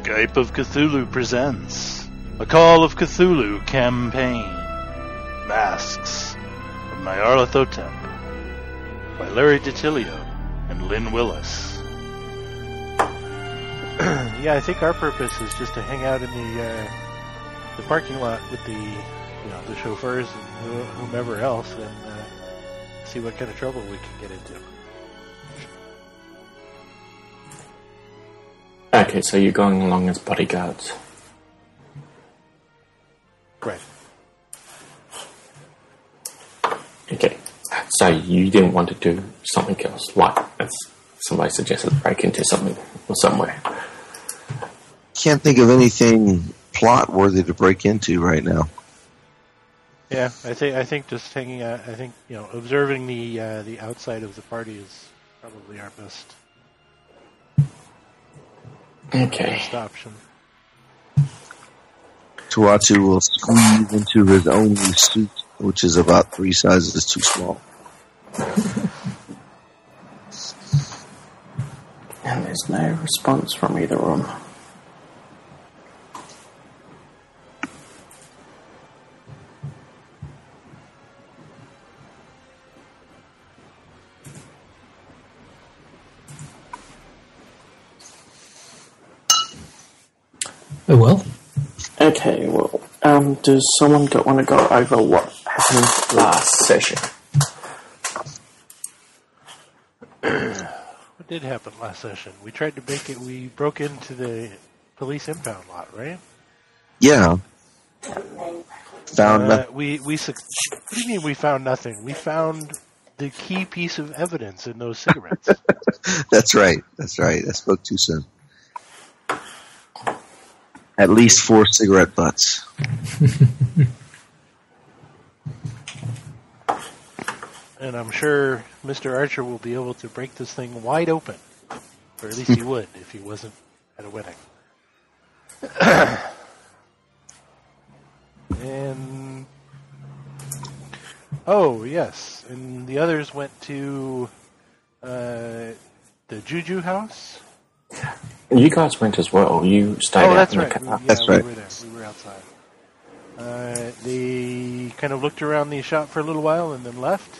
Skype of Cthulhu presents a Call of Cthulhu campaign. Masks of Nyarlathotep by Larry DiTilio and Lynn Willis. Yeah, I think our purpose is just to hang out in the parking lot with the chauffeurs and whomever else, and see what kind of trouble we can get into. Okay, so you're going along as bodyguards. Right. Okay, so you didn't want to do something else, like as somebody suggested, break into something or somewhere. Can't think of anything plot worthy to break into right now. Yeah, I think just hanging out. I think observing the outside of the party is probably our best option. Tuatu will squeeze into his own suit, which is about 3 sizes too small. And there's no response from either room. Oh well. Okay, well, does someone want to go over what happened last session? What did happen last session? We tried to make it. We broke into the police impound lot, right? Yeah. Found nothing. What do you mean we found nothing? We found the key piece of evidence in those cigarettes. That's right. I spoke too soon. At least 4 cigarette butts. And I'm sure Mr. Archer will be able to break this thing wide open. Or at least he would if he wasn't at a wedding. And... oh, yes. And the others went to the Juju house. You guys went as well. You stayed out in the car. That's right. We were there. We were outside. They kind of looked around the shop for a little while and then left.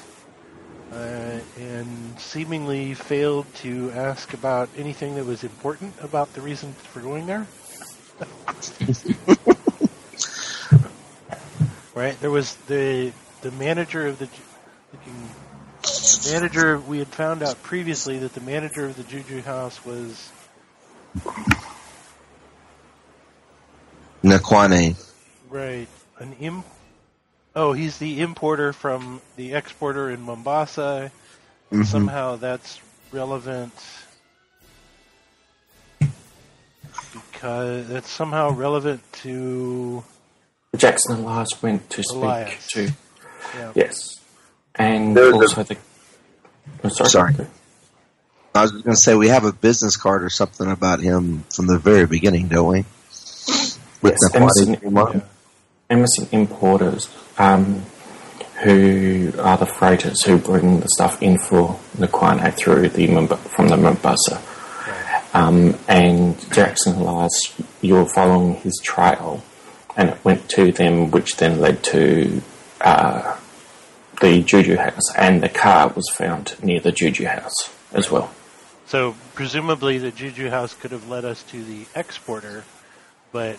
And seemingly failed to ask about anything that was important about the reason for going there. Right? There was the manager of the manager. We had found out previously that the manager of the Juju house was Nakwane. right. He's the importer from the exporter in Mombasa. Mm-hmm. Somehow that's relevant because that's somehow relevant to Jackson Elias went to Elias. Speak to. Yeah. Yes. And also Sorry. I was going to say, we have a business card or something about him from the very beginning, don't we? With Emerson Importers, who are the freighters who bring the stuff in for Nakwane from the Mombasa. Right. And Jackson Elias, you're following his trail, and it went to them, which then led to the Juju house, and the car was found near the Juju house as well. So presumably the Juju house could have led us to the exporter, but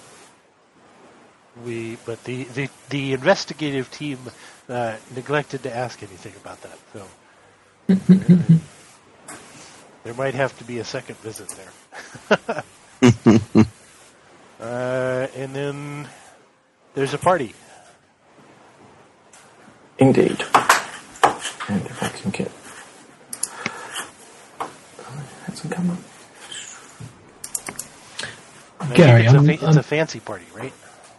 the investigative team neglected to ask anything about that. So there might have to be a second visit there. And then there's a party. Indeed. And if I can get... hasn't come up. Gary, it's a fancy party, right?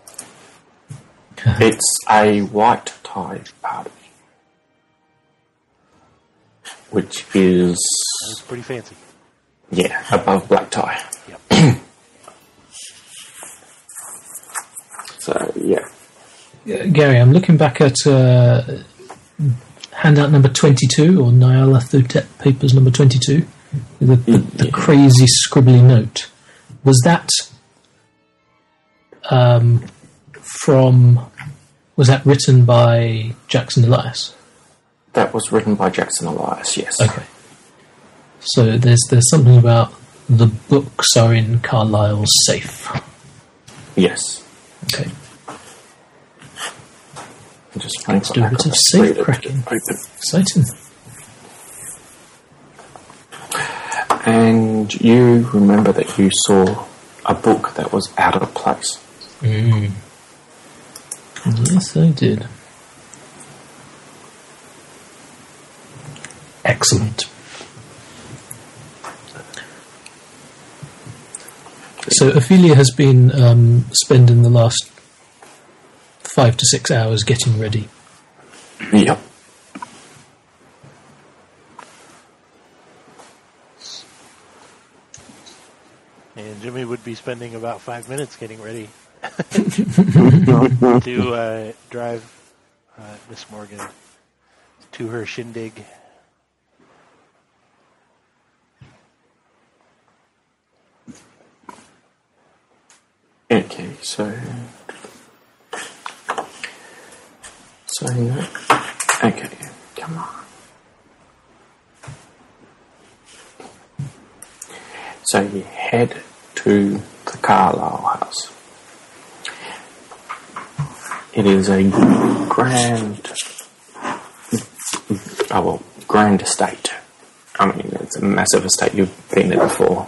It's a white tie party, which is... it's pretty fancy. Yeah, above black tie. Yep. So, yeah. Gary, I'm looking back at handout number 22, or Nyarlathotep papers number 22, the crazy scribbly note. Was that was that written by Jackson Elias? That was written by Jackson Elias, yes. Okay. So there's something about the books are in Carlisle's safe. Yes. Okay. I'm just trying Let's do a bit of safe cracking. Exciting. And you remember that you saw a book that was out of place. Yes, I did. Excellent. So Ophelia has been spending the last 5 to 6 hours getting ready. Yep. And Jimmy would be spending about 5 minutes getting ready to drive Miss Morgan to her shindig. Okay, so okay, come on. So you head to the Carlisle house. It is a grand estate. I mean, it's a massive estate. You've been there before.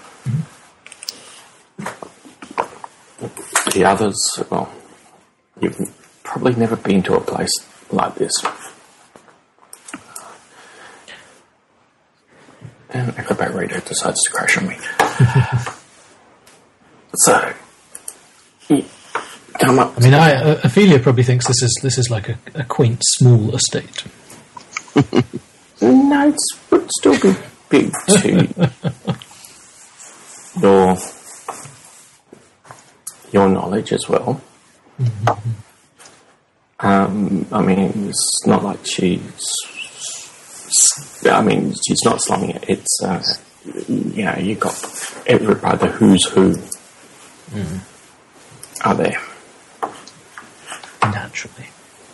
The others, well, you've probably never been to a place like this. And Acrobat Radio decides to crash on me. So, come up. I mean, Ophelia probably thinks this is like a quaint, small estate. No, it would still be big to your knowledge as well. Mm-hmm. I mean, it's not like she's not slumming it. It's, you got everybody, the who's who are there. Naturally.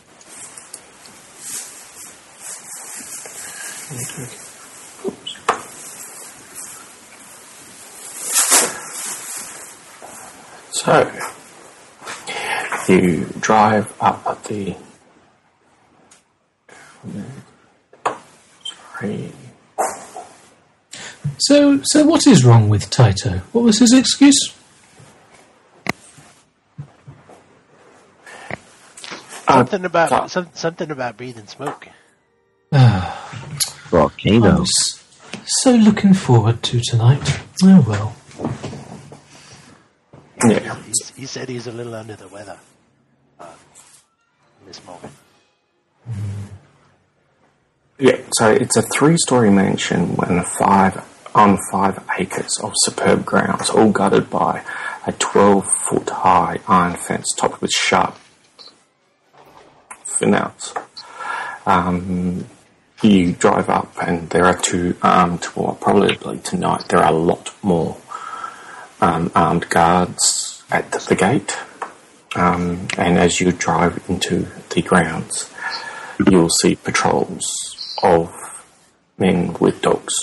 So, you drive up the... Sorry. So what is wrong with Taito? What was his excuse? Something about breathing smoke. Volcano. I was so looking forward to tonight. Oh well. Yeah. He said he's a little under the weather. This moment. Yeah, so it's a 3-story mansion on 5 acres of superb grounds, all guarded by a 12-foot high iron fence topped with sharp finouts. You drive up and there are 2 armed, well, probably tonight there are a lot more armed guards at the gate. And as you drive into the grounds, you'll see patrols of men with dogs.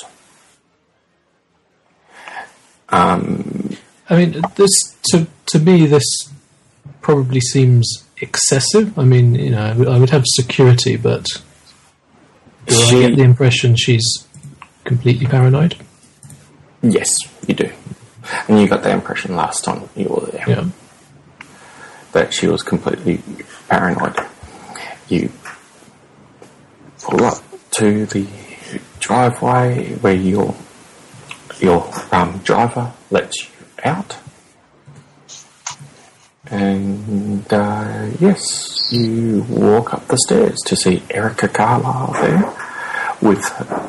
I mean, this to me, this probably seems excessive. I mean, I would have security, but do I get the impression she's completely paranoid? Yes, you do. And you got that impression last time you were there. Yeah. That she was completely paranoid. You pull up to the driveway where your driver lets you out. And, yes, you walk up the stairs to see Erica Carlisle there with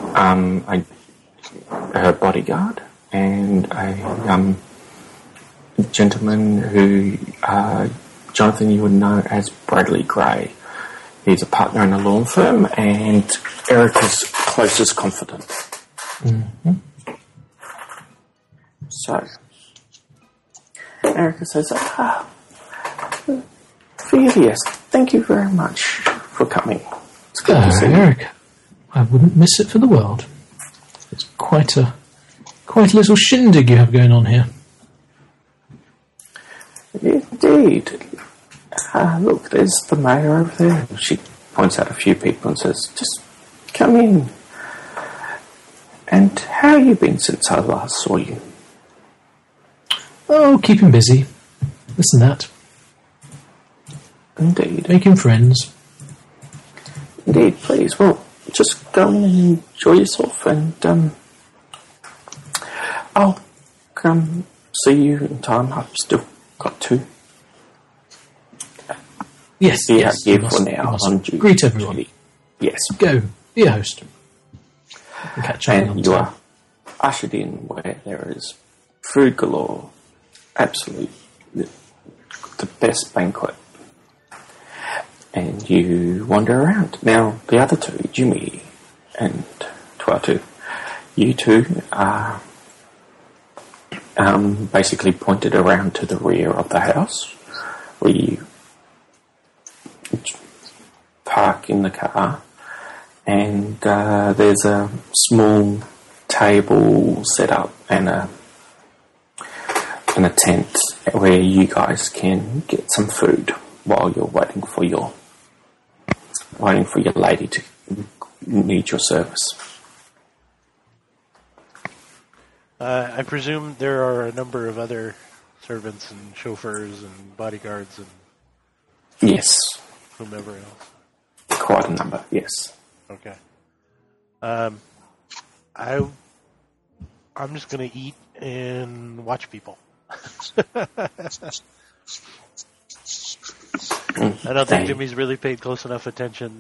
her bodyguard and a gentleman who, Jonathan, you would know as Bradley Gray. He's a partner in a law firm and Erica's closest confidant. Mm-hmm. So, Erica says, Furious, thank you very much for coming. It's good to see you. Erica, I wouldn't miss it for the world. It's quite a little shindig you have going on here. Indeed. Look, there's the mayor over there. She points out a few people and says, just come in. And how have you been since I last saw you? Oh, keeping busy. This and that. Indeed. Making friends. Indeed, please. Well, just go and enjoy yourself, and I'll come see you in time. I've still got to. Yes, here for now. Greet everyone. Yes. Go. Be a host. And catch up and you are ushered in where there is food galore. Absolutely the best banquet. And you wander around. Now, the other two, Jimmy and Tuatu, you two are basically pointed around to the rear of the house, where you park in the car, and there's a small table set up and a tent where you guys can get some food while you're waiting for your lady to need your service. I presume there are a number of other servants and chauffeurs and bodyguards and yes, whomever else. Quite a number, yes. Okay. I'm just going to eat and watch people. I don't think Jimmy's really paid close enough attention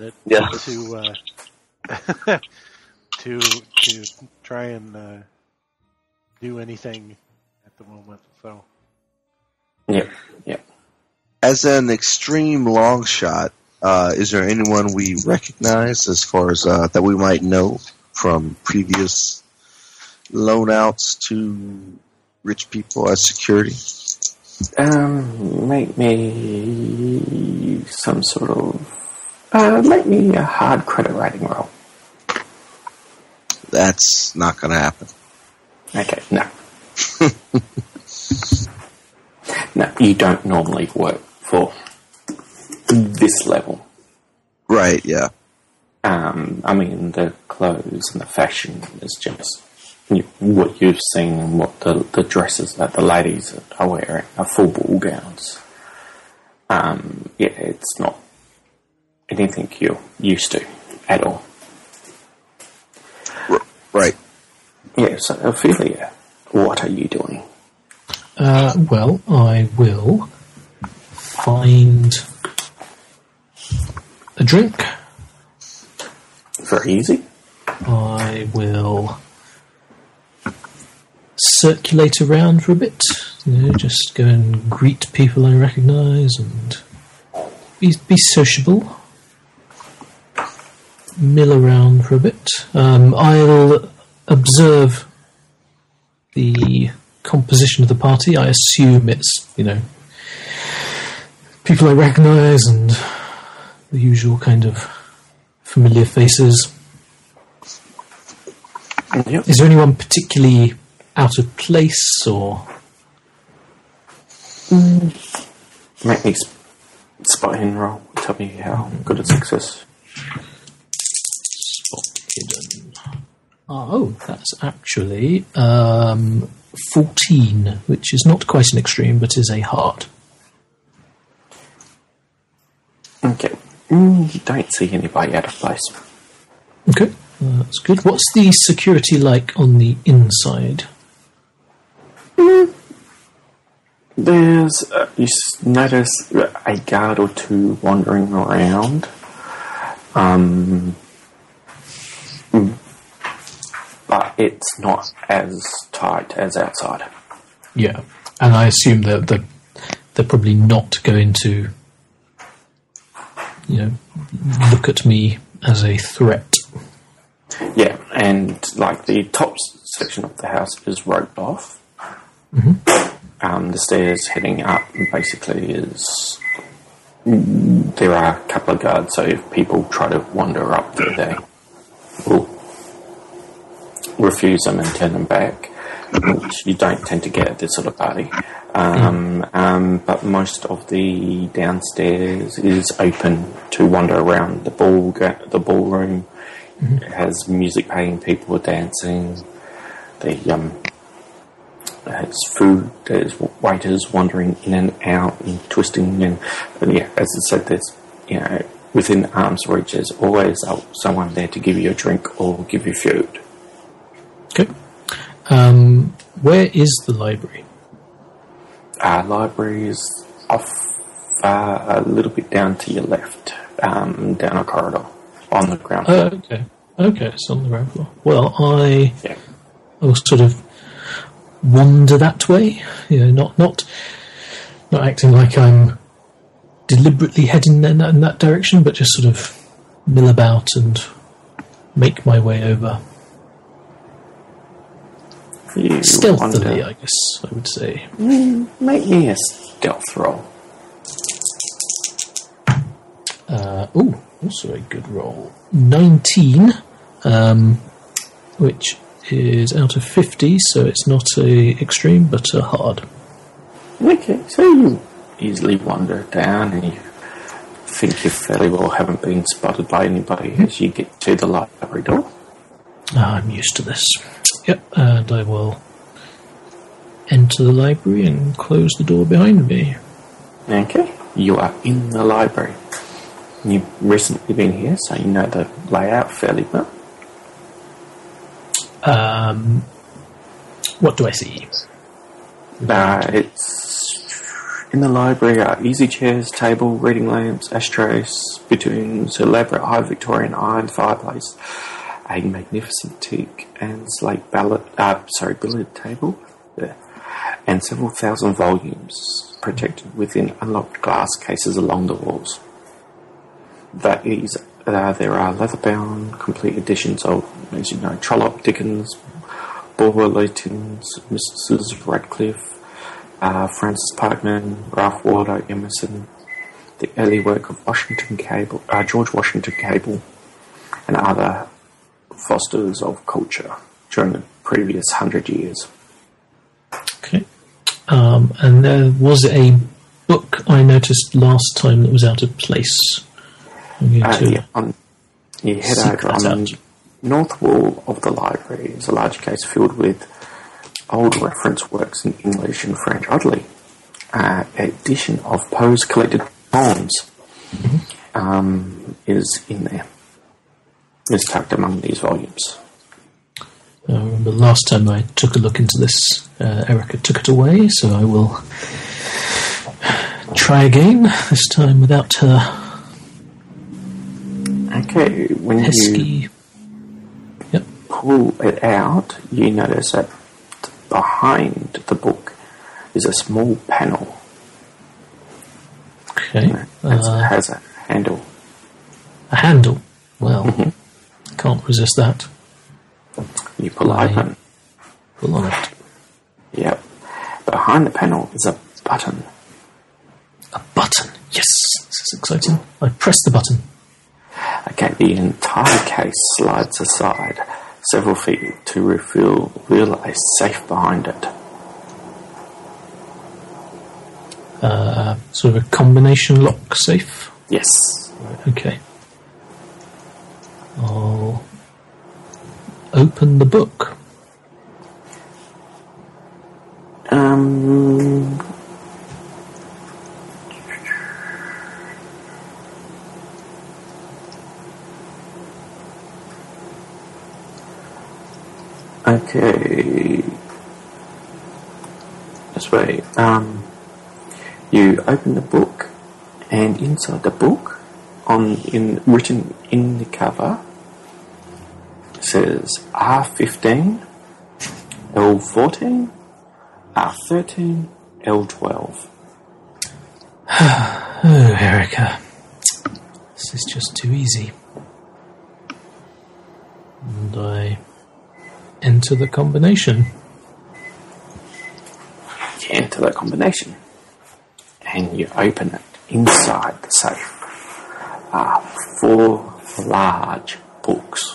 to try and do anything at the moment. So. Yep. As an extreme long shot, is there anyone we recognize as far as that we might know from previous loan outs to rich people as security? Make me some sort of make me a hard credit rating roll. That's not going to happen. Okay, no. No, you don't normally work for this level. Right, yeah. I mean, the clothes and the fashion is just what you've seen and what the dresses that the ladies are wearing are full ball gowns. It's not anything you're used to at all. Right. Yeah, so Ophelia, what are you doing? Well, I will find a drink. Very easy. I will circulate around for a bit. Just go and greet people I recognise and be sociable. Mill around for a bit. I'll observe the composition of the party. I assume it's, people I recognise and the usual kind of familiar faces. Yep. Is there anyone particularly out of place or? Make me spot hidden roll. Tell me how good a success. Spot hidden. Oh, that's actually 14, which is not quite an extreme, but is a hard. Okay. You don't see anybody out of place. Okay, that's good. What's the security like on the inside? There's, you notice a guard or two wandering around. But it's not as tight as outside. Yeah, and I assume that they're probably not going to, look at me as a threat. Yeah, and like the top section of the house is roped off. Mm-hmm. The stairs heading up basically is... There are a couple of guards, so if people try to wander up there, they will refuse them and turn them back, which you don't tend to get at this sort of party. But most of the downstairs is open to wander around the ballroom. It has music playing, people are dancing. There's food, there's waiters wandering in and out and twisting, and yeah, as I said, there's, within arm's reach, there's always someone there to give you a drink or give you food. Okay. Where is the library? Library is off a little bit down to your left, down a corridor on the ground floor. Okay, it's on the ground floor. Well, I will sort of wander that way, not acting like I'm deliberately heading in that direction, but just sort of mill about and make my way over. Stealthily, I guess I would say. Make me a stealth roll. Also a good roll. 19, which is out of 50, so it's not a extreme, but a hard. Okay, so you easily wander down and you think you fairly well haven't been spotted by anybody as you get to the library door. I'm used to this. Yep, and I will enter the library and close the door behind me. Okay, you are in the library. You've recently been here, so you know the layout fairly well. What do I see? It's in the library are easy chairs, table, reading lamps, ashtrays, spittoons, elaborate high Victorian iron fireplace, a magnificent teak and slate billiard table, and several thousand volumes protected within unlocked glass cases along the walls. There are leather-bound complete editions of, as you know, Trollope, Dickens, Bulwer Lytton, Mrs. Radcliffe, Francis Parkman, Ralph Waldo Emerson, the early work of George Washington Cable, and other fosters of culture during the previous 100 years. Okay. And there was a book I noticed last time that was out of place. You head over on the north wall of the library is a large case filled with old reference works in English and French. Oddly, an edition of Poe's collected poems is in there. Is tucked among these volumes. I remember last time I took a look into this, Erica took it away, so I will try again, this time without her. Okay, when you pull it out, you notice that behind the book is a small panel. Okay. It has a handle. A handle? Well, can't resist that. You pull it open. Pull on it. Yep. Behind the panel is a button. A button? Yes, this is exciting. I press the button. Okay, the entire case slides aside several feet to reveal a safe behind it. Sort of a combination lock safe? Yes. Right, okay. I'll open the book. Okay. This way. You open the book, and inside the book, written in the cover, says R15, L14, R13, L12. Oh, Erica. This is just too easy. And I enter the combination. You enter for that combination. And you open it. Inside the safe are 4 large books.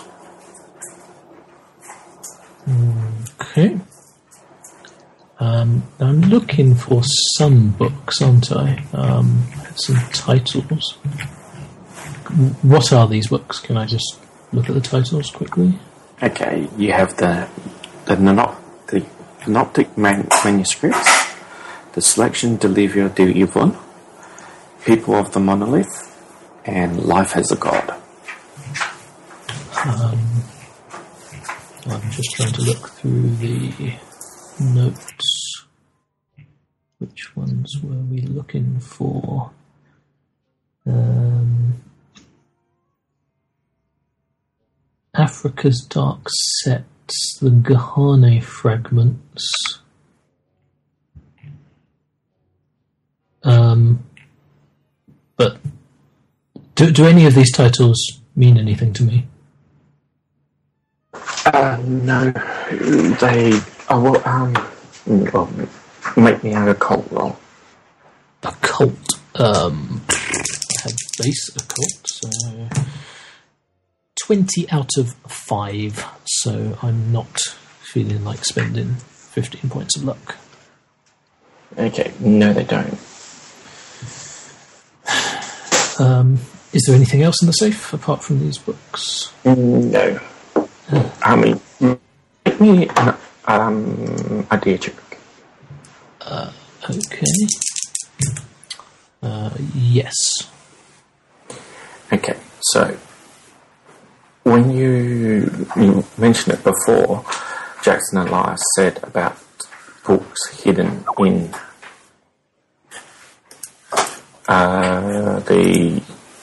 Okay. I'm looking for some books, aren't I? Some titles. What are these books? Can I just look at the titles quickly? Okay, you have the Synoptic Manuscripts, the Selection de Livre de Yvonne, People of the Monolith, and Life as a God. I'm just trying to look through the notes. Which ones were we looking for? Africa's Dark Sets, the Gahane Fragments. But do any of these titles mean anything to me? No, they. Well, make me out a cult roll. Occult. I have base occult, so 20 out of 5. So I'm not feeling like spending 15 points of luck. Okay, no, they don't. Is there anything else in the safe apart from these books? No. I mean, make me an idea check. Okay. Yes. Okay, so when you mentioned it before, Jackson Elias said about books hidden in the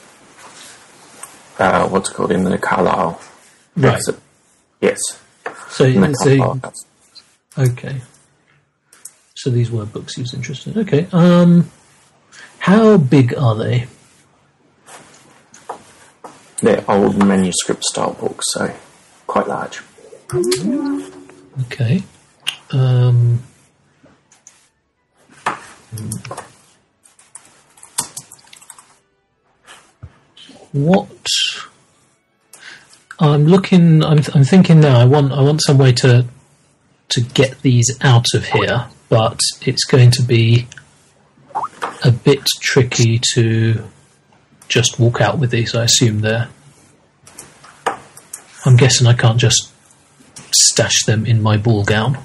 what's it called, in the Carlisle. Right. Exit. Yes. So, In the Carlisle house. okay. So these were books he was interested in. Okay. How big are they? They're old manuscript style books, so quite large. Okay. What I'm looking, I'm thinking now. I want some way to get these out of here, but it's going to be a bit tricky to just walk out with these. I assume I'm guessing I can't just stash them in my ball gown.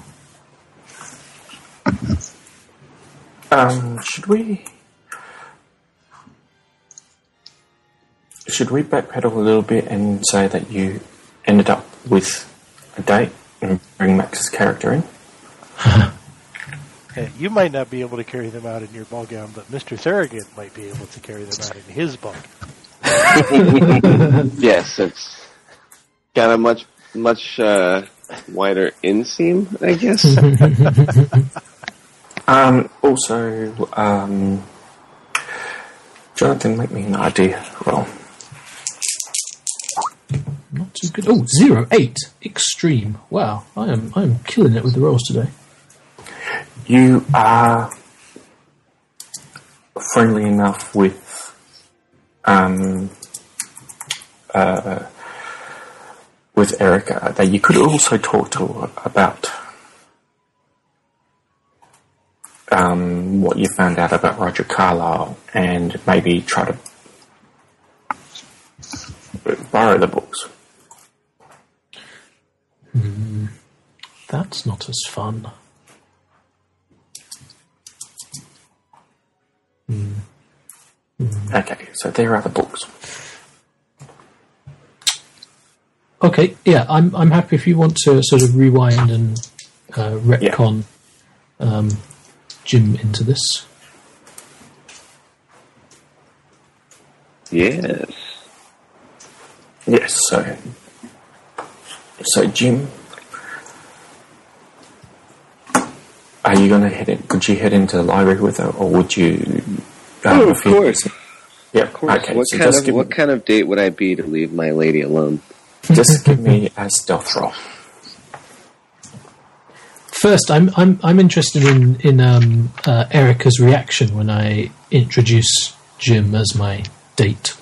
Should we backpedal a little bit and say that you ended up with a date and bring Max's character in? You might not be able to carry them out in your ball gown, but Mr. Thurrigan might be able to carry them out in his ball gown. Yes, it's got a much wider inseam, I guess. Jonathan, make me an idea roll. Not too good. Oh, 0-8. Extreme. Wow, I am killing it with the rolls today. You are friendly enough with Erica that you could also talk to her about what you found out about Roger Carlyle and maybe try to borrow the books. That's not as fun. Okay, so there are the books. Okay, yeah, I'm happy if you want to sort of rewind and retcon Jim into this. Yes. Yes, so Jim, are you going to head in? Could you head into the library with her, or would you? Of course. Yeah. Of course. Okay. What kind of date would I be to leave my lady alone? Just give me a stealth roll. first, I'm interested in Erica's reaction when I introduce Jim as my date.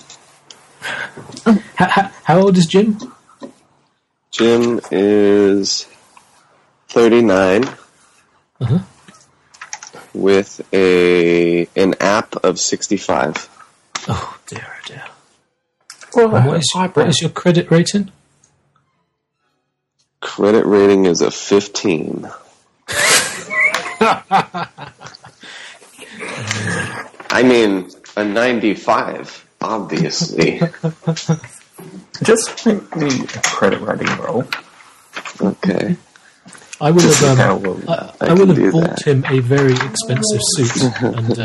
How old is Jim? Jim is 39 with an app of 65. Oh dear, oh dear. Well, what is your credit rating? Credit rating is a 15. I mean, a 95, obviously. Just make me a credit rating roll. Okay. I would have bought that. him a very expensive suit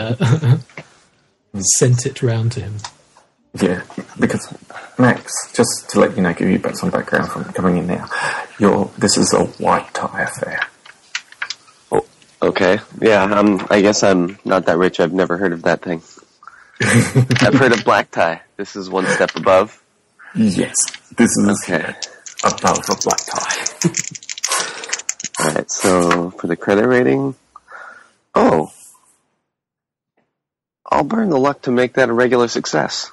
and sent it round to him. Yeah, because Max, just to let you know, give you some background from coming in now. This is a white tie affair. Oh, okay. Yeah, I guess I'm not that rich. I've never heard of that thing. I've heard of black tie. This is one step above. Yes, this is okay. Above a black tie. Alright, so for the credit rating, I'll burn the luck to make that a regular success.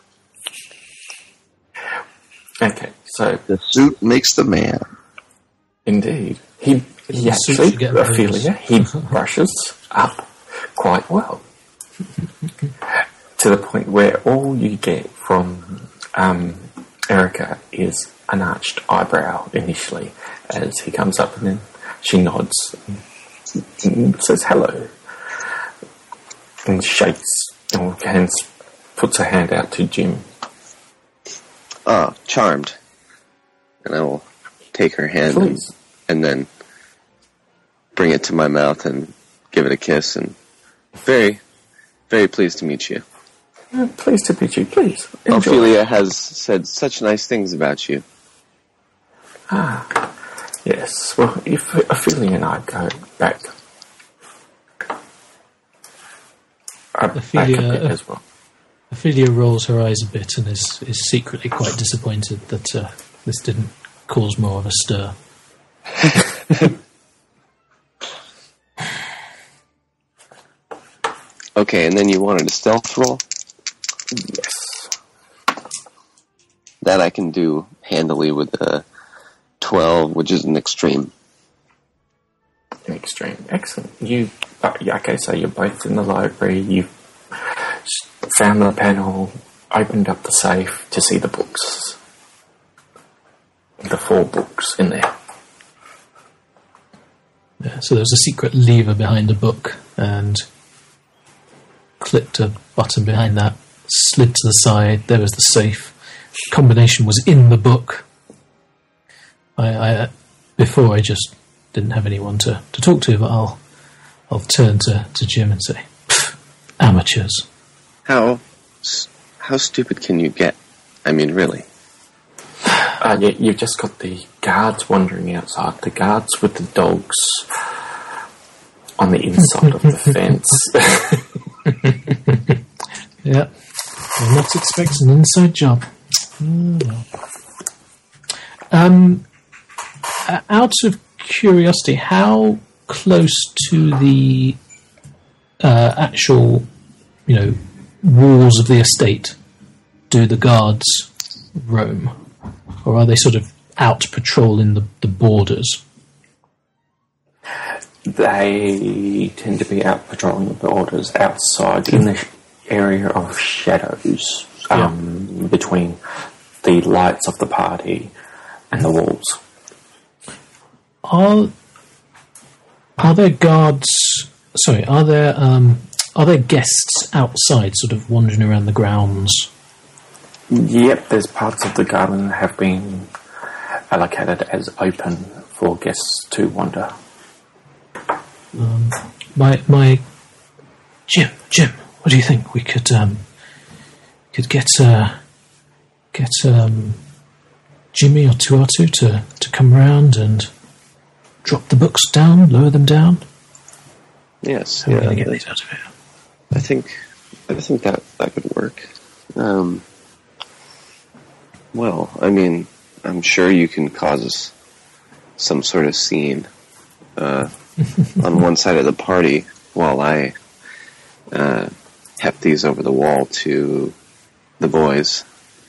Okay, so The suit makes the man. indeed, he actually, Ophelia, he brushes up quite well. To the point where all you get from Erica is an arched eyebrow initially as he comes up, and then she nods and says hello and shakes or puts a hand out to Jim. Oh, charmed. And I will take her hand and then bring it to my mouth and give it a kiss, and very, very pleased to meet you. Pleased to meet you, please. Enjoy. Ophelia has said such nice things about you. Ah, yes. Well, if Ophelia and I go back, back a bit as well. Ophelia rolls her eyes a bit and is secretly quite disappointed that this didn't cause more of a stir. Okay, and then you wanted a stealth roll? Yes. That I can do handily with a 12, which is an extreme. An extreme. Excellent. Okay, so you're both in the library. You found the panel, opened up the safe to see the books. The 4 books in there. Yeah, so there's a secret lever behind a book, and clicked a button behind that, slid to the side, there was the safe. Combination was in the book. Before I just didn't have anyone to talk to, but I'll turn to Jim and say, amateurs. How stupid can you get? I mean, really? You've just got the guards wandering outside. The guards with the dogs on the inside of the fence. Yeah, I'm not expecting an inside job. Out of curiosity, how close to the actual, walls of the estate do the guards roam? Or are they sort of out patrolling the borders? They tend to be out patrolling the borders outside in the area of shadows between the lights of the party and the walls. Are there guards? Sorry, are there guests outside, sort of wandering around the grounds? Yep, there's parts of the garden that have been allocated as open for guests to wander. My Jim, what do you think? We could get Jimmy or Tuatu to come round and drop the books down, lower them down. Yes. How are we going to get these out of here? I think that could work. Well, I mean, I'm sure you can cause some sort of scene on one side of the party while I heft these over the wall to the boys.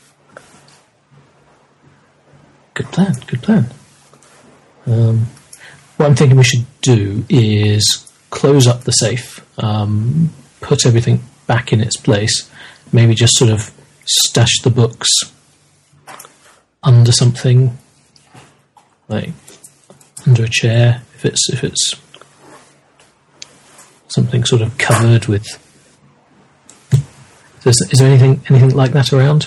Good plan. What I'm thinking we should do is close up the safe, put everything back in its place, maybe just sort of stash the books under something, like under a chair, if it's something sort of covered with. Is there anything like that around?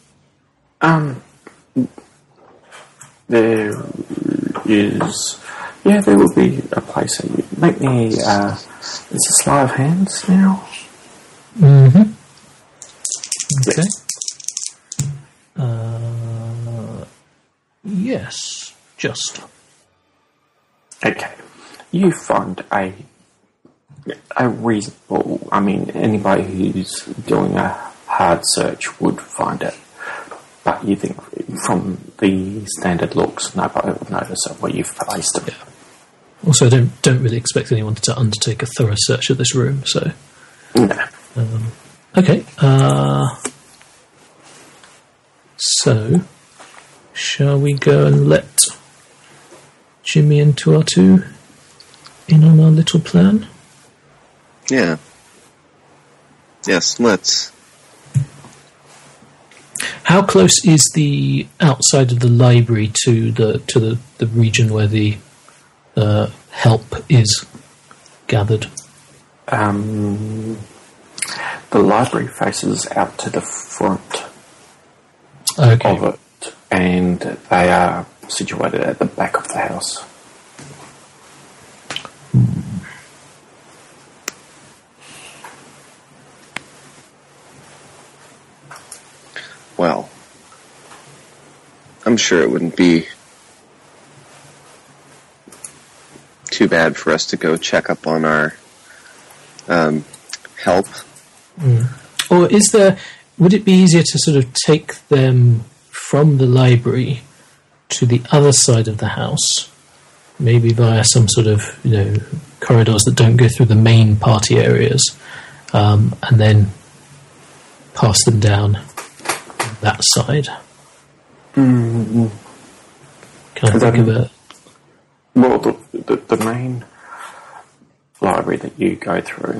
There is. Yeah, there will be a place. Make me. Is a sleight of hands now? Mm-hmm. Okay. Yes. Just. Okay. You find a reasonable. I mean, anybody who's doing a hard search would find it. But you think from the standard looks, nobody would notice where you've placed it. Yeah. Also, I don't really expect anyone to undertake a thorough search of this room, so... No. Okay. So, shall we go and let Jimmy and Tuatu in on our little plan? Yeah. Yes, let's. How close is the outside of the library to the region where the help is gathered? The library faces out to the front of it, and they are situated at the back of the house. Well, I'm sure it wouldn't be too bad for us to go check up on our help. Or would it be easier to sort of take them from the library to the other side of the house, maybe via some sort of, corridors that don't go through the main party areas, and then pass them down that side? Mm-hmm. Can I think of it? Well, the main library that you go through,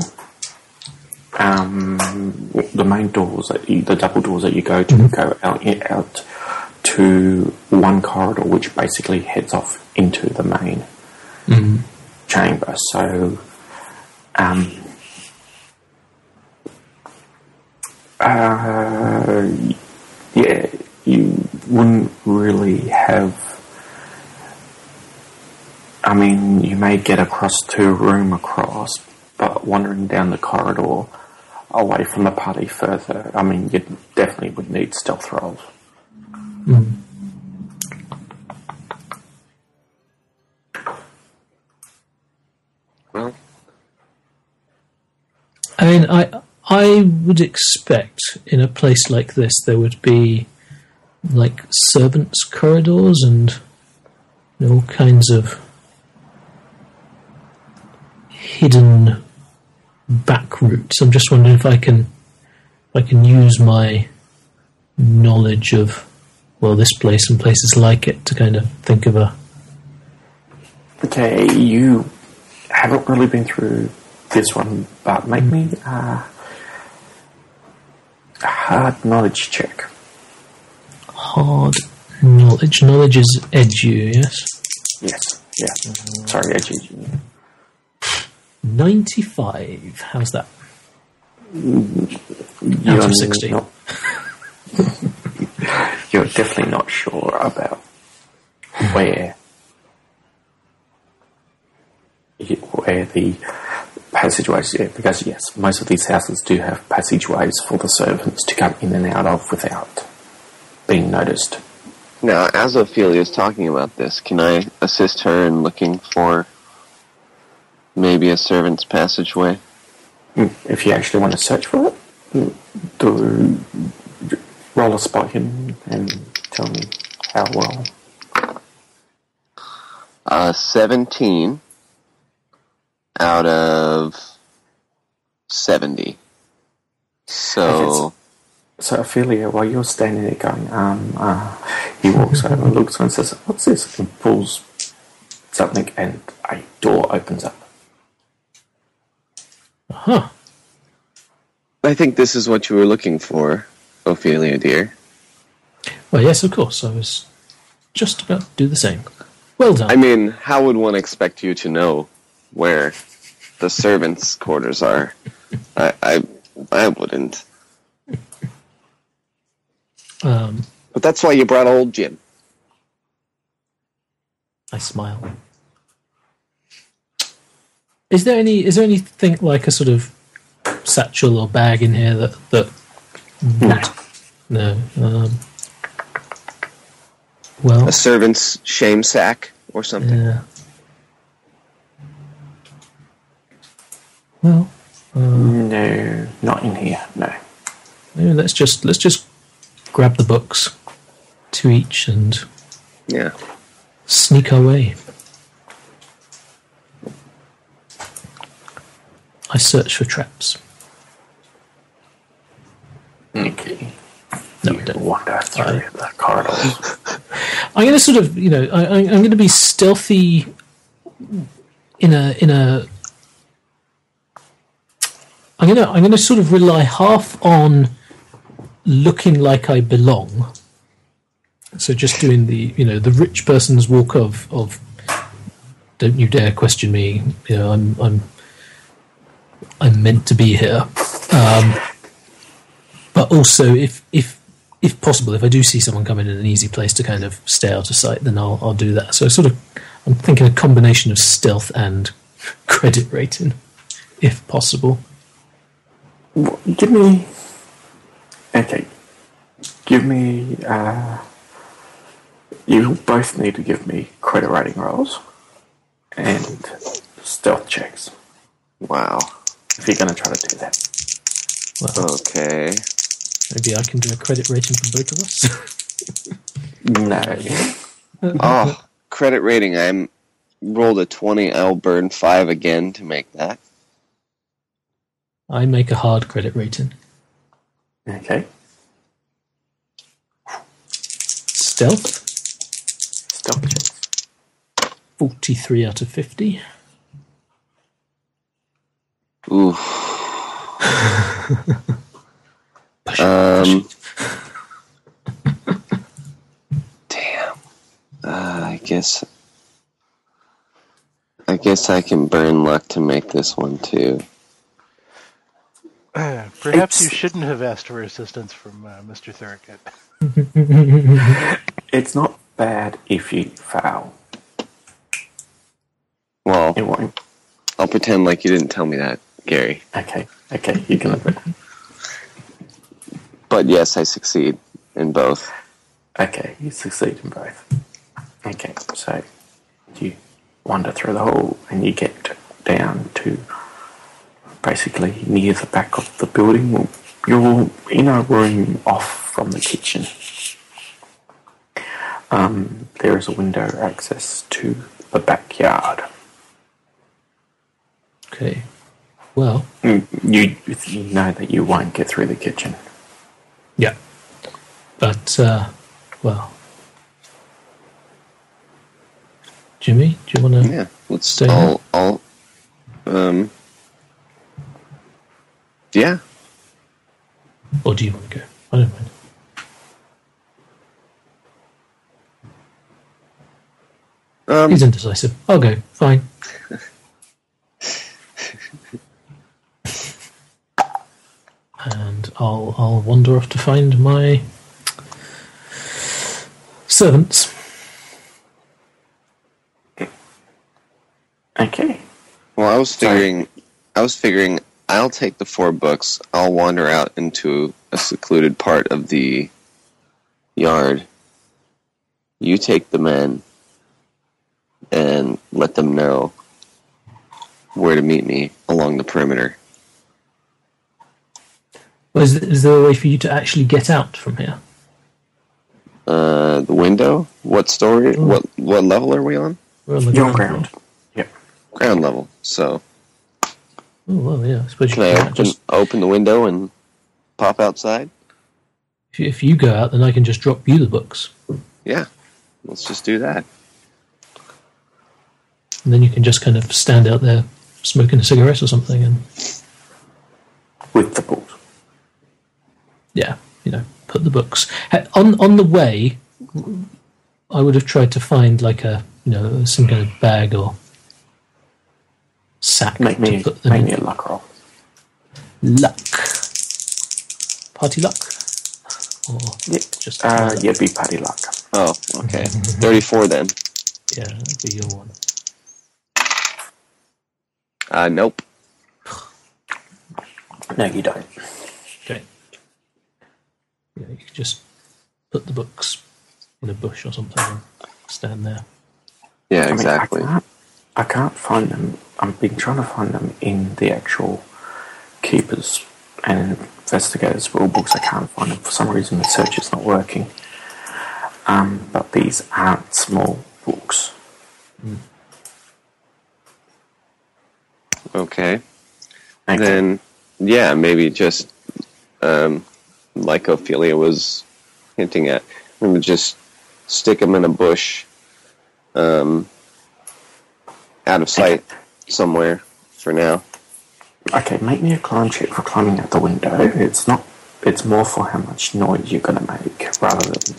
the main doors the double doors that you go to go out to one corridor, which basically heads off into the main chamber. So, yeah, you wouldn't really have. I mean, you may get across to a room across, but wandering down the corridor away from the party further, I mean, you definitely would need stealth rolls. Well, I mean, I would expect in a place like this there would be like servants' corridors and all kinds of hidden back routes. I'm just wondering if I can use my knowledge of this place and places like it to kind of think of a. Okay, you haven't really been through this one, but make me a hard knowledge check. Hard knowledge. Knowledge is edu, yes? Yes. Yeah. Sorry, edu. 95. How's that? You're Out of 60. You're definitely not sure about where the passageways. Yeah, because yes, most of these houses do have passageways for the servants to come in and out of without being noticed. now, as Ophelia is talking about this, can I assist her in looking for maybe a servant's passageway? If you actually want to search for it, do roll a spot hidden and tell me how well. 17. out of 70. So... So Ophelia, while you're standing there going, he walks over and looks and says, "What's this?" and pulls something and a door opens up. Huh. I think this is what you were looking for, Ophelia, dear. Well, yes, of course. I was just about to do the same. Well done. I mean, how would one expect you to know where the servants' quarters are? I wouldn't. But that's why you brought old Jim. I smile. Is there anything like a sort of satchel or bag in here that no. Well, a servant's shame sack or something. Yeah. Well, no, not in here. No. Maybe let's just grab the books, 2 each, and sneak our way. I search for traps. Okay. No, I don't. Wander through the corridors. I'm going to sort of, I'm going to be stealthy in a. I'm going to sort of rely half on looking like I belong. So just doing the rich person's walk of don't you dare question me. I'm meant to be here. But also, if possible, if I do see someone come in an easy place to kind of stay out of sight, then I'll do that. So I'm thinking a combination of stealth and credit rating, if possible. Give me. You both need to give me credit rating rolls and stealth checks. Wow. If you're going to try to do that. Well, okay. Maybe I can do a credit rating for both of us. No. Oh, credit rating. I rolled a 20. I'll burn 5 again to make that. I make a hard credit rating. Okay. Stealth. Stealth checks. 43 out of 50. Ooh. Damn. I guess I can burn luck to make this one too. Perhaps you shouldn't have asked for assistance from Mr. Thurkett. It's not bad if you fail. Well, It won't. I'll pretend like you didn't tell me that, Gary. Okay, you can live it. But yes, I succeed in both. Okay, you succeed in both. Okay, so you wander through the hall and you get down to basically near the back of the building. You're in a room off from the kitchen. There is a window access to the backyard. Okay. Well. You know that you won't get through the kitchen. Yeah. But, well. Jimmy, do you want to? Yeah, let's stay I'll yeah. Or do you want to go? I don't mind. He's indecisive. I'll go. Fine. And I'll wander off to find my servants. Okay. Well, I was figuring I'll take the 4 books. I'll wander out into a secluded part of the yard. You take the men and let them know where to meet me along the perimeter. Well, is there a way for you to actually get out from here? The window? What story? What level are we on? We're on the You're on ground. ground. Yep. Ground level. So Oh, well, yeah. I suppose you Can I can open the window and pop outside? If you go out, then I can just drop you the books. Yeah, let's just do that. And then you can just kind of stand out there smoking a cigarette or something. And With the books. yeah, put the books. On the way, I would have tried to find like some kind of bag or sack Make me to put them in. a luck roll. Luck. Party luck? Or Yeah, just be party luck. Oh, okay. 34 then. yeah, that'd be your one. Nope. No, you don't. Okay. Yeah, you could just put the books in a bush or something and stand there. Yeah, exactly. I can't find them. I've been trying to find them in the actual keepers and investigators' rule books. I can't find them. For some reason, the search is not working. But these aren't small books. Okay. Then, yeah, maybe just like Ophelia was hinting at, we would just stick them in a bush out of sight somewhere for now. Okay, make me a climb check for climbing out the window. It's more for how much noise you're going to make rather than...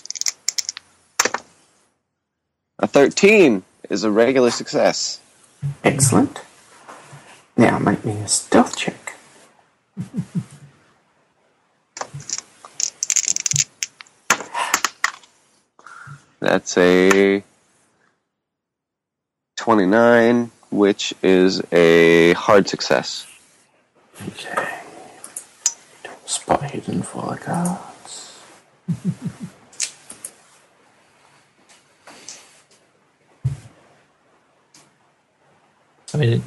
A 13 is a regular success. Excellent. Now make me a stealth check. That's a 29, which is a hard success. Okay. Spot hidden for the guards. I mean,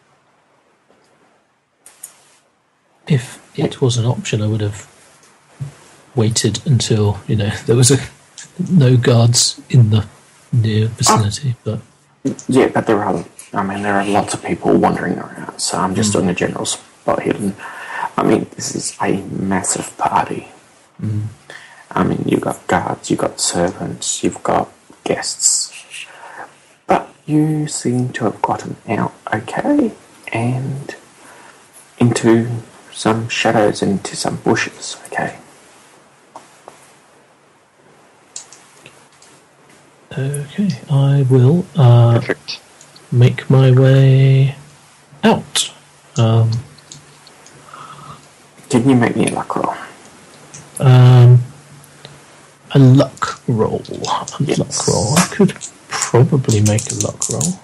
if it was an option, I would have waited until there was no guards in the near vicinity. But yeah, but there are lots of people wandering around, so I'm just doing a general spot hidden. I mean, this is a massive party. I mean, you've got guards, you've got servants, you've got guests. But you seem to have gotten out okay and into some shadows and into some bushes, okay? okay, I will Perfect. make my way out. Can you make me a luck roll? A luck roll. Yes. Luck roll. I could probably make a luck roll.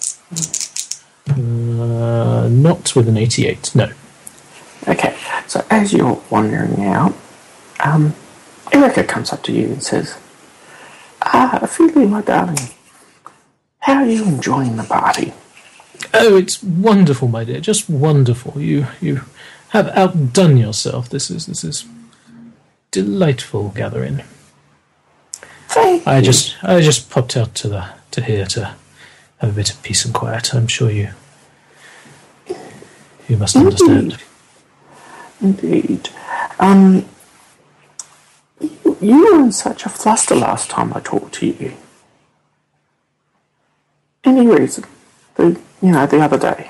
Not with an 88, no. Okay, so as you're wandering out, Erica comes up to you and says, Ophelia, my darling, how are you enjoying the party? Oh, it's wonderful, my dear, just wonderful. You have outdone yourself. This is delightful gathering. Thank I you. just popped out to here to have a bit of peace and quiet. I'm sure you must understand. Indeed. You were in such a fluster last time I talked to you. Any reason? The other day.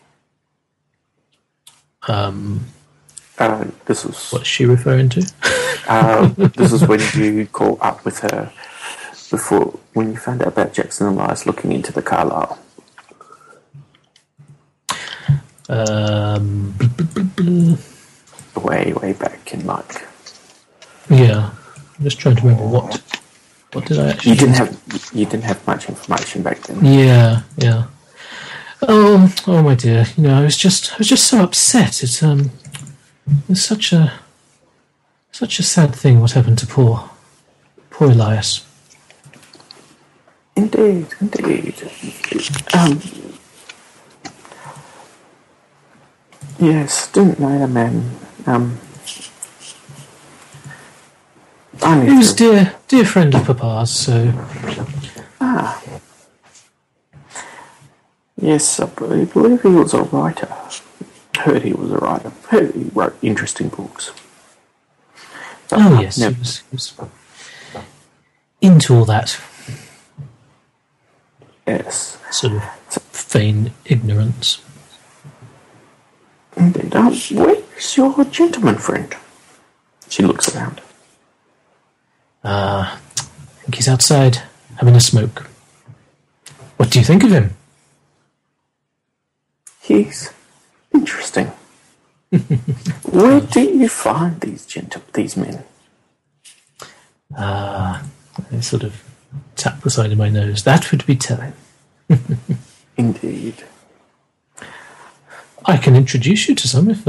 This was What's she referring to? this is when you caught up with her before, when you found out about Jackson and Elias looking into the Carlisle. Way back in Yeah, I'm just trying to remember what did I actually. You didn't have much information back then. Yeah. Oh, my dear. I was just so upset. It's such a sad thing what happened to poor Elias. Indeed. Yes, didn't know the man. He was dear friend of Papa's, so. Yes, I believe he was a writer. heard he was a writer. Heard he wrote interesting books. But Oh, yes, he was into all that Yes. sort of feigned ignorance. Indeed. Where's your gentleman friend? She looks around. I think he's outside having a smoke. What do you think of him? He's interesting. Where do you find these men? I sort of tap the side of my nose. That would be telling. Indeed. I can introduce you to some if...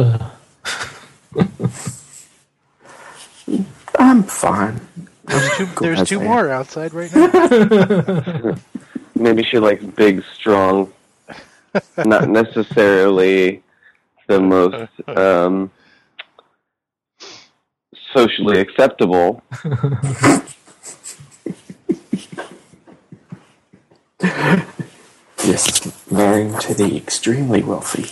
I'm fine. There's two more outside right now. Maybe she likes big, strong, not necessarily the most socially acceptable. Yes, marrying to the extremely wealthy.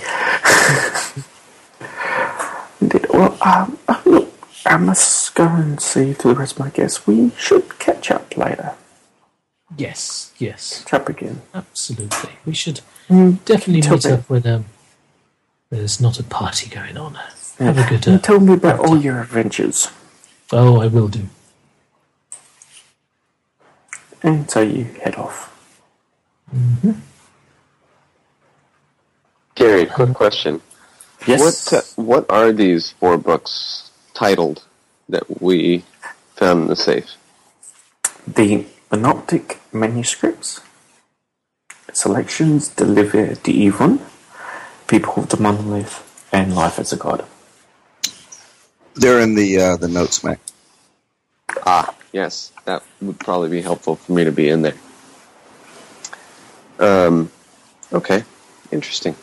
Indeed. Well, look, I must go and see to the rest of my guests. We should catch up later. Yes. Catch up again. Absolutely. We should definitely meet up when there's not a party going on. Have a good... tell me about all your adventures. Oh, I will do. And so you head off. Mm-hmm. Gary, quick question. Yes? What are these 4 books titled that we found in the safe? The Monoptic Manuscripts, Selections de l'Hiver d'Yvonne, People of the Monolith, and Life as a God. They're in the notes, Mac. Ah, yes. That would probably be helpful for me to be in there. Okay. Interesting.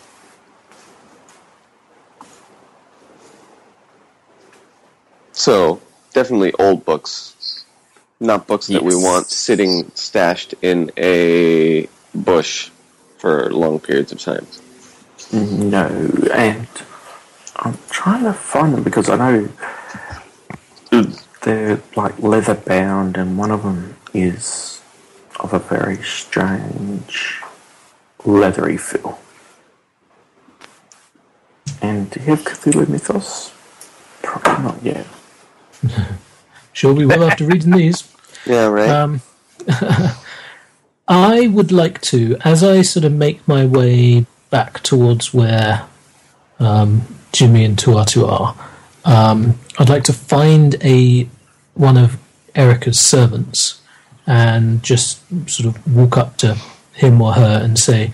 So, definitely old books. Not books that we want sitting stashed in a bush for long periods of time. No, and I'm trying to find them because I know they're like leather bound, and one of them is of a very strange leathery feel. And do you have Cthulhu Mythos? Probably not yet. Sure we will after reading these. Yeah, right. I would like to, as I sort of make my way back towards where Jimmy and Tuatu are, I'd like to find one of Erica's servants and just sort of walk up to him or her and say,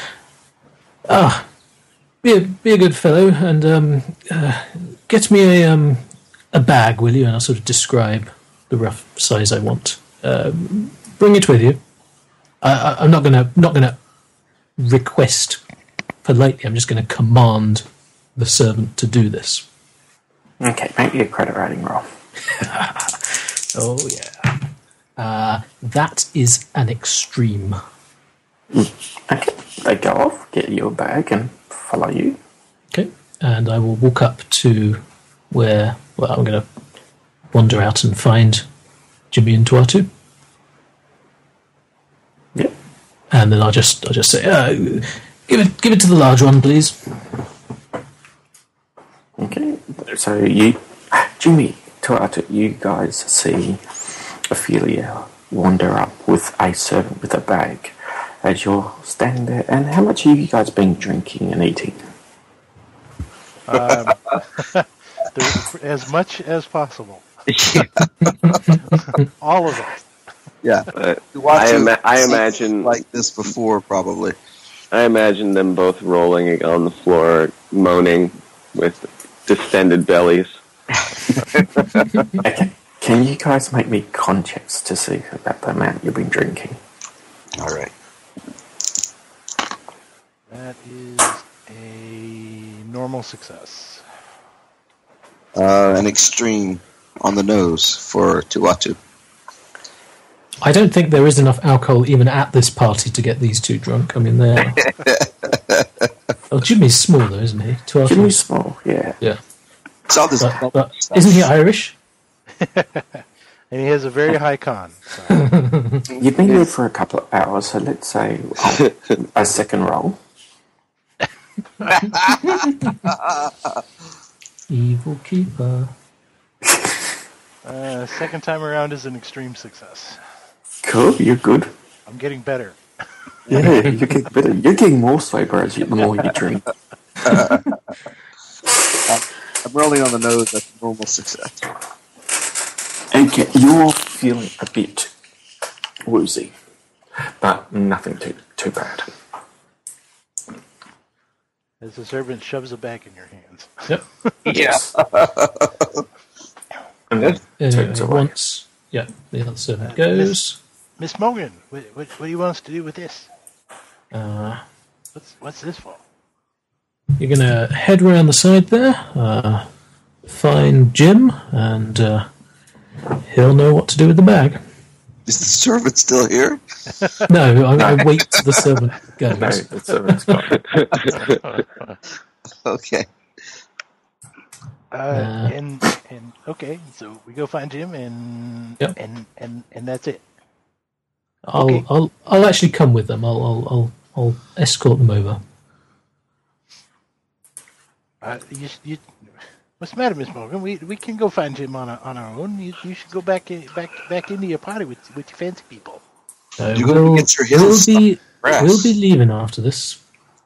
be a good fellow and get me a bag, will you? And I'll sort of describe the rough size I want. Bring it with you. I'm not gonna request politely. I'm just going to command the servant to do this. Okay, make me a credit rating roll. Oh yeah. That is an extreme. Okay, they go off, get you a bag, and follow you. Okay, and I will walk up to where. Well, I'm going to wander out and find Jimmy and Tuatu. Yep. And then I'll just say, give it to the large one, please. Okay, so you, Jimmy, Tuatu, you guys see Ophelia wander up with a servant with a bag as you're standing there. And how much have you guys been drinking and eating? As much as possible. All of it. Yeah. I imagine like this before, probably. I imagine them both rolling on the floor, moaning with distended bellies. Okay, can you guys make me con checks to see about the amount you've been drinking? All right. That is a normal success. An extreme on the nose for Tuatu. I don't think there is enough alcohol even at this party to get these two drunk. I mean, they're Oh, Jimmy's small though, isn't he? Jimmy's small, yeah. Yeah. Saw this. But isn't he Irish? And he has a very high con. So. You've been there for a couple of hours, so let's say a second roll. Evil keeper. Second time around is an extreme success. Cool, you're good. I'm getting better. Yeah, you're getting better. You're getting more sober as the more you drink. I'm rolling on the nose. That's a normal success. Okay, you're feeling a bit woozy, but nothing too bad. As the servant shoves a bag in your hands. Yep. Yes. And then turns away. Once, yeah, the other servant goes. Miss Morgan, what do you want us to do with this? What's this for? You're going to head around the side there, find Jim, and he'll know what to do with the bag. Is the servant still here? No, I wait till the servant goes. No, the servant's gone. Okay. And okay, so we go find Jim, and Yep. and that's it. I'll actually come with them. I'll escort them over. What's the matter, Miss Morgan? We can go find Jim on our own. You should go back into your party with your fancy people. You go get your heels We'll be leaving after this.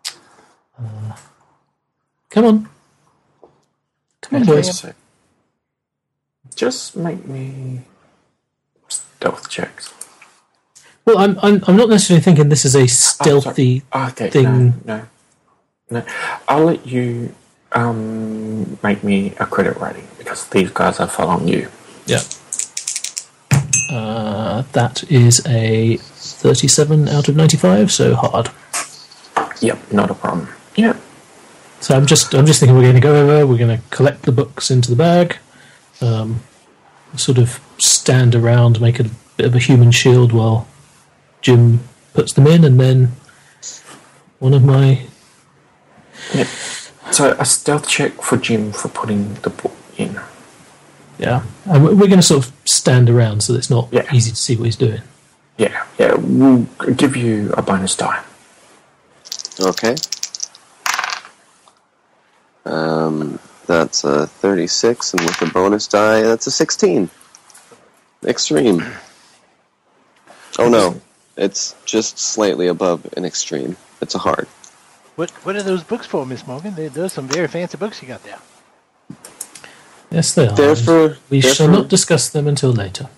Come on, boys. Just make me stealth checks. Well, I'm not necessarily thinking this is a stealthy thing. No. I'll let you make me a credit rating because these guys are following you. Yeah. That is a 37 out of 95, so hard. Yep, not a problem. Yeah. So I'm just thinking we're going to go over. We're going to collect the books into the bag. Sort of stand around, make a bit of a human shield while Jim puts them in, and then one of my... Yep. So a stealth check for Jim for putting the book in. Yeah. And we're going to sort of stand around so that it's not easy to see what he's doing. Yeah, we'll give you a bonus die. Okay. That's a 36, and with the bonus die, that's a 16. Extreme. Oh no, it's just slightly above an extreme. It's a hard. What are those books for, Miss Morgan? Those are some very fancy books you got there. Yes, they are. We shall not discuss them until later.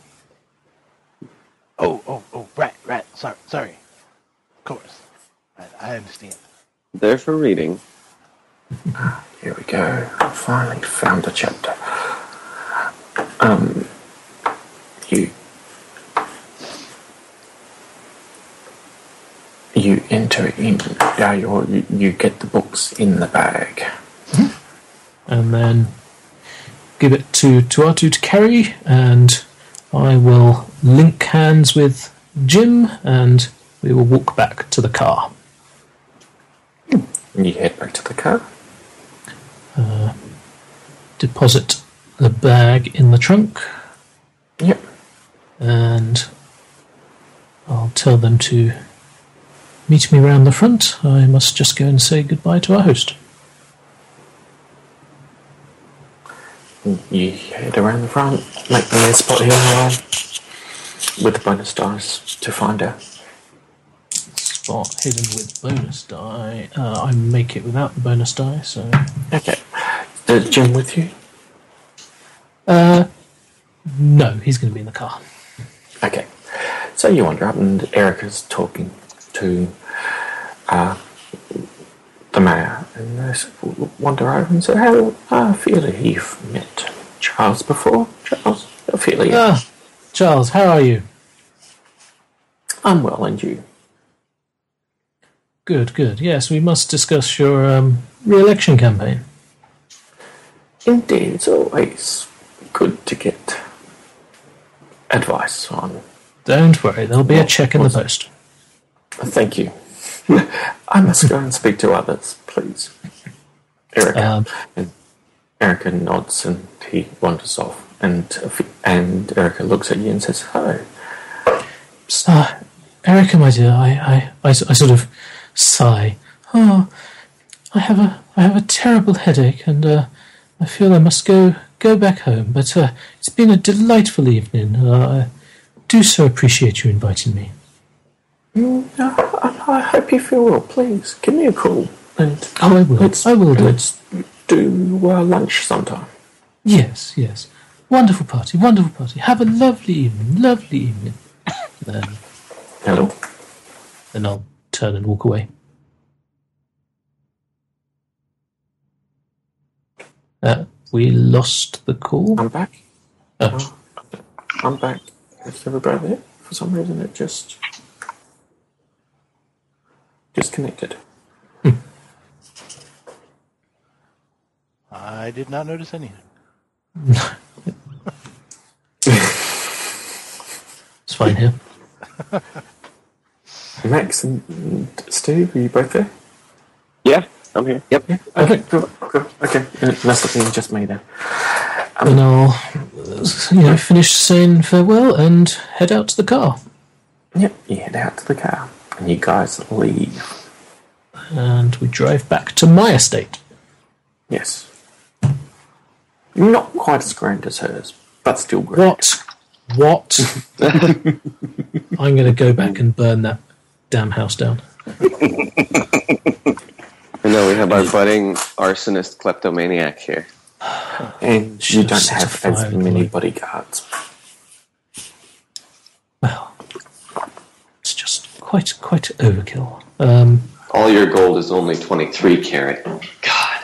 Oh, right. Sorry. Of course. I understand. They're for reading. Here we go. I finally found the chapter. You enter in. You get the books in the bag, and then give it to Tuatu to carry, and I will link hands with Jim, and we will walk back to the car. You head back to the car. Deposit the bag in the trunk. Yep. And I'll tell them to meet me round the front. I must just go and say goodbye to our host. You head around the front, make the spot here with the bonus dice to find out. Spot hidden with bonus die. I make it without the bonus die, so... Okay. Is Jim with you? No, he's going to be in the car. Okay. So you wander up and Erica's talking to the mayor, and they wander over and say, I feel that you've met Charles before. Charles, I feel you. Charles, how are you? I'm well, and you? Good. Yes, we must discuss your re-election campaign. Indeed, it's always good to get advice on... Don't worry, there'll be a check in the post. Thank you. I must go and speak to others, please. Erica. And Erica nods and he wanders off. And Erica looks at you and says, "Hello." Erica, my dear, I sort of sigh. Oh, I have a terrible headache, and I feel I must go back home. But it's been a delightful evening. I do so appreciate you inviting me. I hope you feel well. Please give me a call. And I will. I will do. Let's do lunch sometime. Yes. Wonderful party. Have a lovely evening. Hello. Then I'll turn and walk away. We lost the call. I'm back. I'm back. Is everybody there? For some reason it just disconnected. I did not notice anything. It's fine here. Max and Steve, are you both there? Yeah, I'm here. Yep. Yeah. Okay, cool. Okay, must have been just me then. Then I'll, finish saying farewell and head out to the car. Yep, you head out to the car and you guys leave. And we drive back to my estate. Yes. Not quite as grand as hers, but still great. What? I'm going to go back and burn that damn house down. I know we have our budding arsonist kleptomaniac here. And you don't have as many bodyguards. Well, it's just quite overkill. All your gold is only 23 carat. God.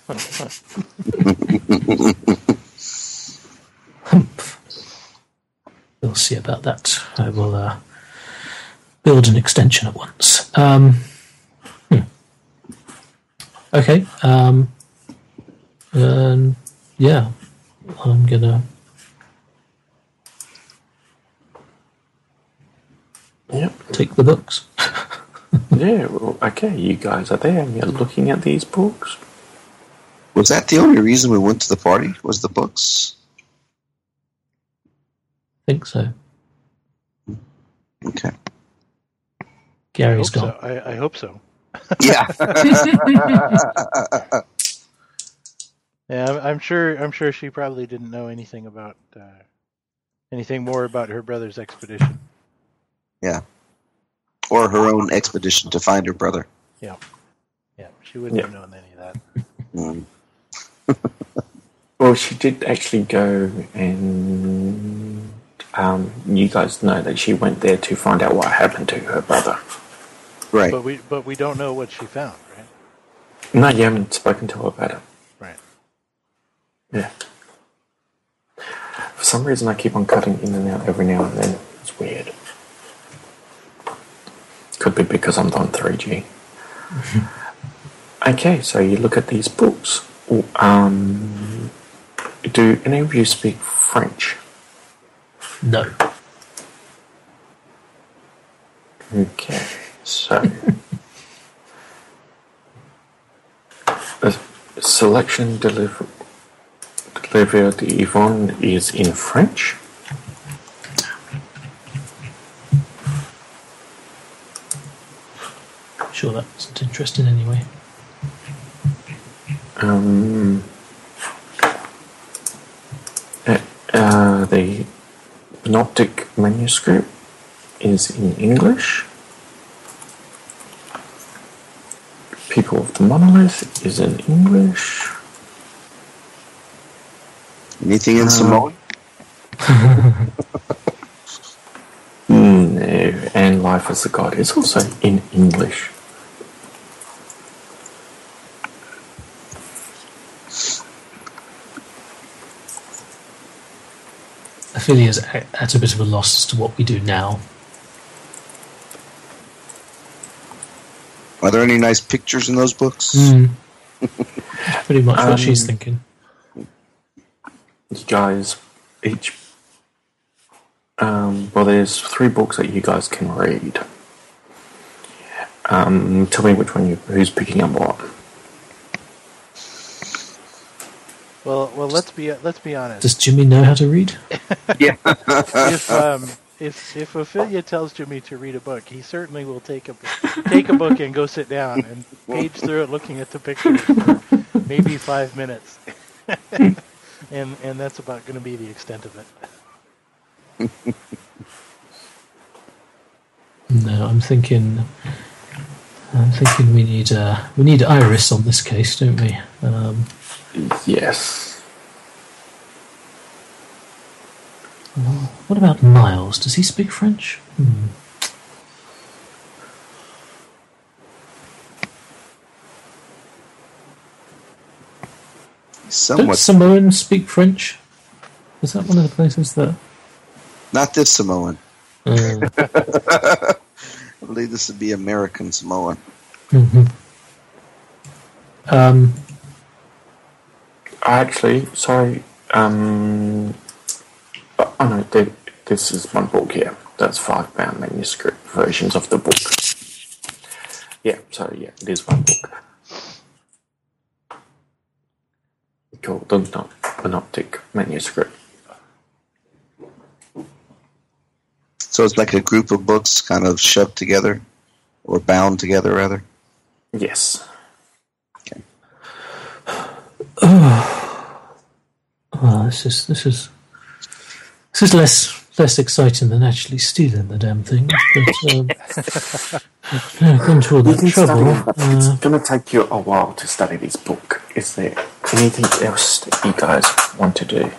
We'll see about that. I will build an extension at once. Okay. And yeah, I'm gonna. Yep. Take the books. Yeah. Well, okay. You guys are there, and you're looking at these books. Was that the only reason we went to the party? Was the books? I think so. Okay. Gary's gone. So. I hope so. Yeah. Yeah, I'm sure she probably didn't know anything about anything more about her brother's expedition. Yeah. Or her own expedition to find her brother. Yeah, she wouldn't have known any of that. Mm. Well, she did actually go, and you guys know that she went there to find out what happened to her brother. Right. But we don't know what she found, right? No, you haven't spoken to her about it. Right. Yeah. For some reason, I keep on cutting in and out every now and then. It's weird. Could be because I'm on 3G. Okay, so you look at these books. Do any of you speak French? No. Okay, so the selection delivered Yvonne is in French. Sure, that wasn't interesting anyway. The Panoptic manuscript is in English. People of the Monolith is in English. Anything in Samoan? No, and Life as a God is also in English. Ophelia's at a bit of a loss as to what we do now. Are there any nice pictures in those books? Pretty much what she's thinking. You guys each... well, there's 3 books that you guys can read. Tell me which one who's picking up what. Well, let's be honest. Does Jimmy know how to read? Yeah. If Ophelia tells Jimmy to read a book, he certainly will take a book and go sit down and page through it, looking at the pictures for maybe 5 minutes, and that's about going to be the extent of it. No, I'm thinking we need Iris on this case, don't we? Yes. What about Miles? Does he speak French? Don't Somewhat. Samoans speak French? Is that one of the places that... Not this Samoan. Uh, I believe this would be American Samoan. Actually, sorry. Oh no, this is one book here. That's 5-bound manuscript versions of the book. Yeah, sorry, yeah, it is one book. Called the Synoptic Manuscript. So it's like a group of books kind of shoved together, or bound together, rather. Yes. Okay. Well, this is less exciting than actually stealing the damn thing. But gone to all that trouble. It's going to take you a while to study this book. Is there anything else that you guys want to do?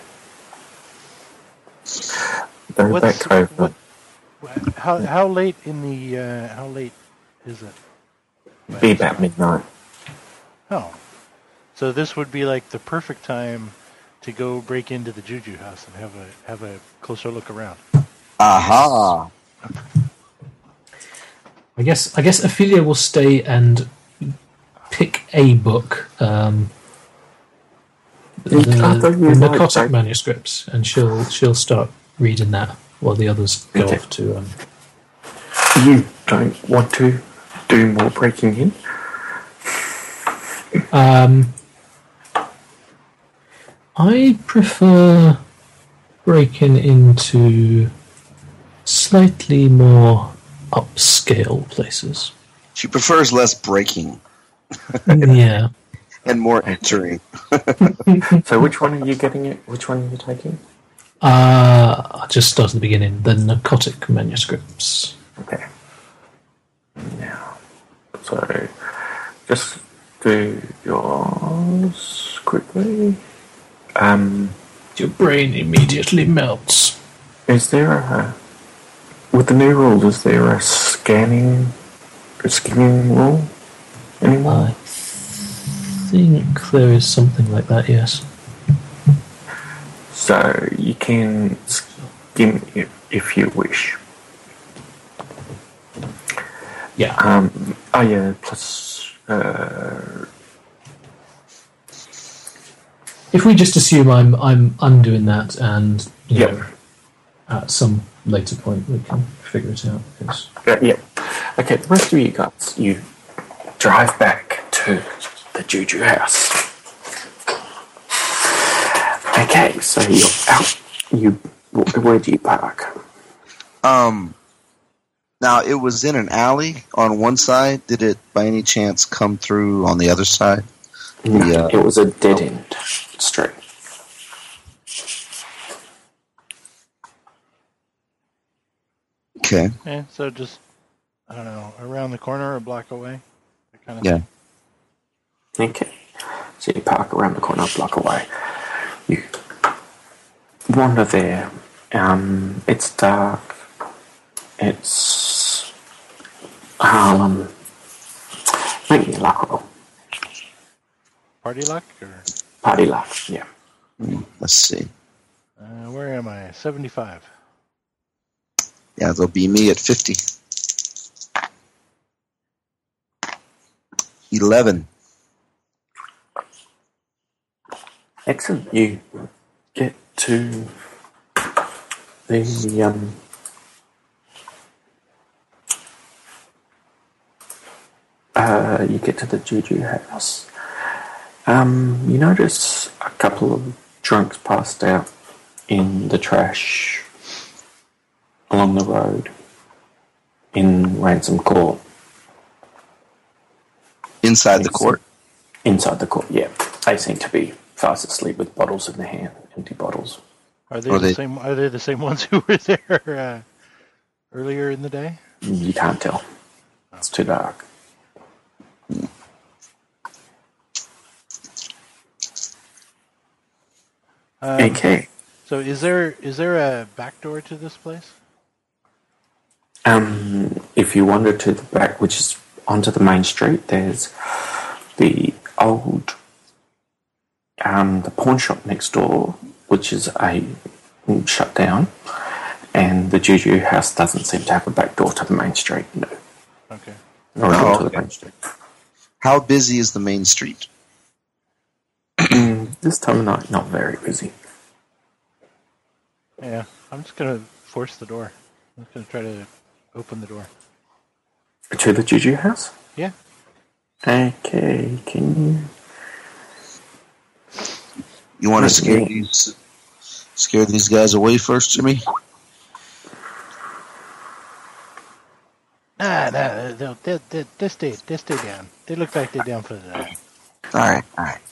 Go back over. How late in the how late is it? Be about midnight. Oh, so this would be like the perfect time to go break into the Juju house and have a closer look around. Aha! I guess Ophelia will stay and pick a book, the narcotic manuscripts, and she'll start reading that while the others go off to. You don't want to do more breaking in? I prefer breaking into slightly more upscale places. She prefers less breaking Yeah. and more entering. So which one are you getting it? Which one are you taking? I'll just start at the beginning. The narcotic manuscripts. Okay. Now, so just do yours quickly. Your brain immediately melts. Is there with the new rule, is there a skimming rule anymore? I think there is something like that, yes. So you can skim it if you wish. Yeah. Plus If we just assume I'm undoing that, and you know, at some later point we can figure it out. Yeah. Okay, the rest of you guys, you drive back to the Juju house. Okay, so you're out. Where do you park? Now, it was in an alley on one side. Did it, by any chance, come through on the other side? No, it was a dead-end street. Okay. Yeah, so just, I don't know, around the corner or a block away? That kind of Yeah. thing. Okay, so you park around the corner, a block away. You wander there. It's dark. It's Harlem. Make me a luck roll. Party luck? Or Party luck, yeah. Let's see. where am I? 75. Yeah, they'll be me at 50. 11. Excellent. You get to the you get to the Juju house. You notice a couple of drunks passed out in the trash along the road in Ransom Court. Inside the court? Inside the court, yeah. They seem to be fast asleep with bottles in their hand, empty bottles. Are they same? Are they the same ones who were there earlier in the day? You can't tell. It's too dark. Okay. So is there a back door to this place? If you wander to the back, which is onto the main street, there's the old the pawn shop next door, which is shut down, and the Juju house doesn't seem to have a back door to the main street. No. Okay. Or door to the main street. How busy is the main street? This time of night, not very busy. Yeah, I'm just gonna force the door. I'm just gonna try to open the door. To the Juju house? Yeah. Okay, can you... You want to scare these guys away first, Jimmy? Nah, they stay down. They look like they're down for the night. All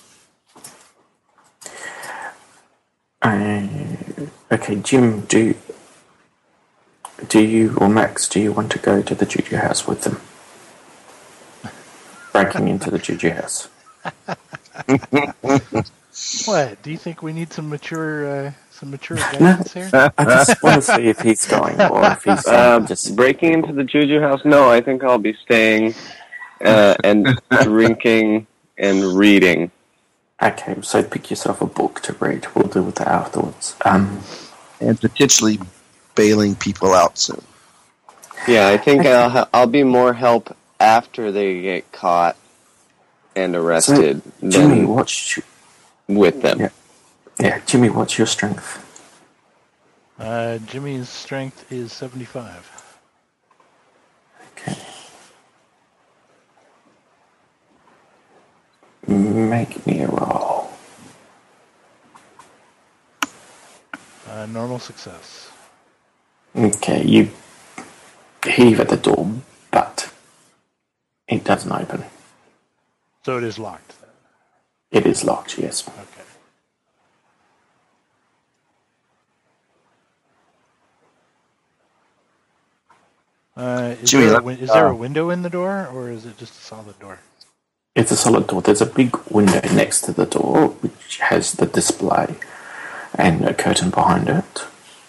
right. Okay, Jim, do you, or Max, do you want to go to the Juju house with them? Breaking into the Juju house. What? Do you think we need some mature guidance here? I just want to see if he's going, or if he's just breaking into the Juju house. No, I think I'll be staying and drinking and reading. Okay, so pick yourself a book to read. We'll deal with that afterwards. And potentially bailing people out soon. Yeah, I think I'll be more help after they get caught and arrested so, Jimmy, than with them. Yeah, Jimmy, what's your strength? Jimmy's strength is 75. Okay. Make me a roll. Normal success. Okay, you heave at the door, but it doesn't open. So it is locked. It is locked, yes. Okay. Is there a window in the door, or is it just a solid door? It's a solid door. There's a big window next to the door, which has the display and a curtain behind it.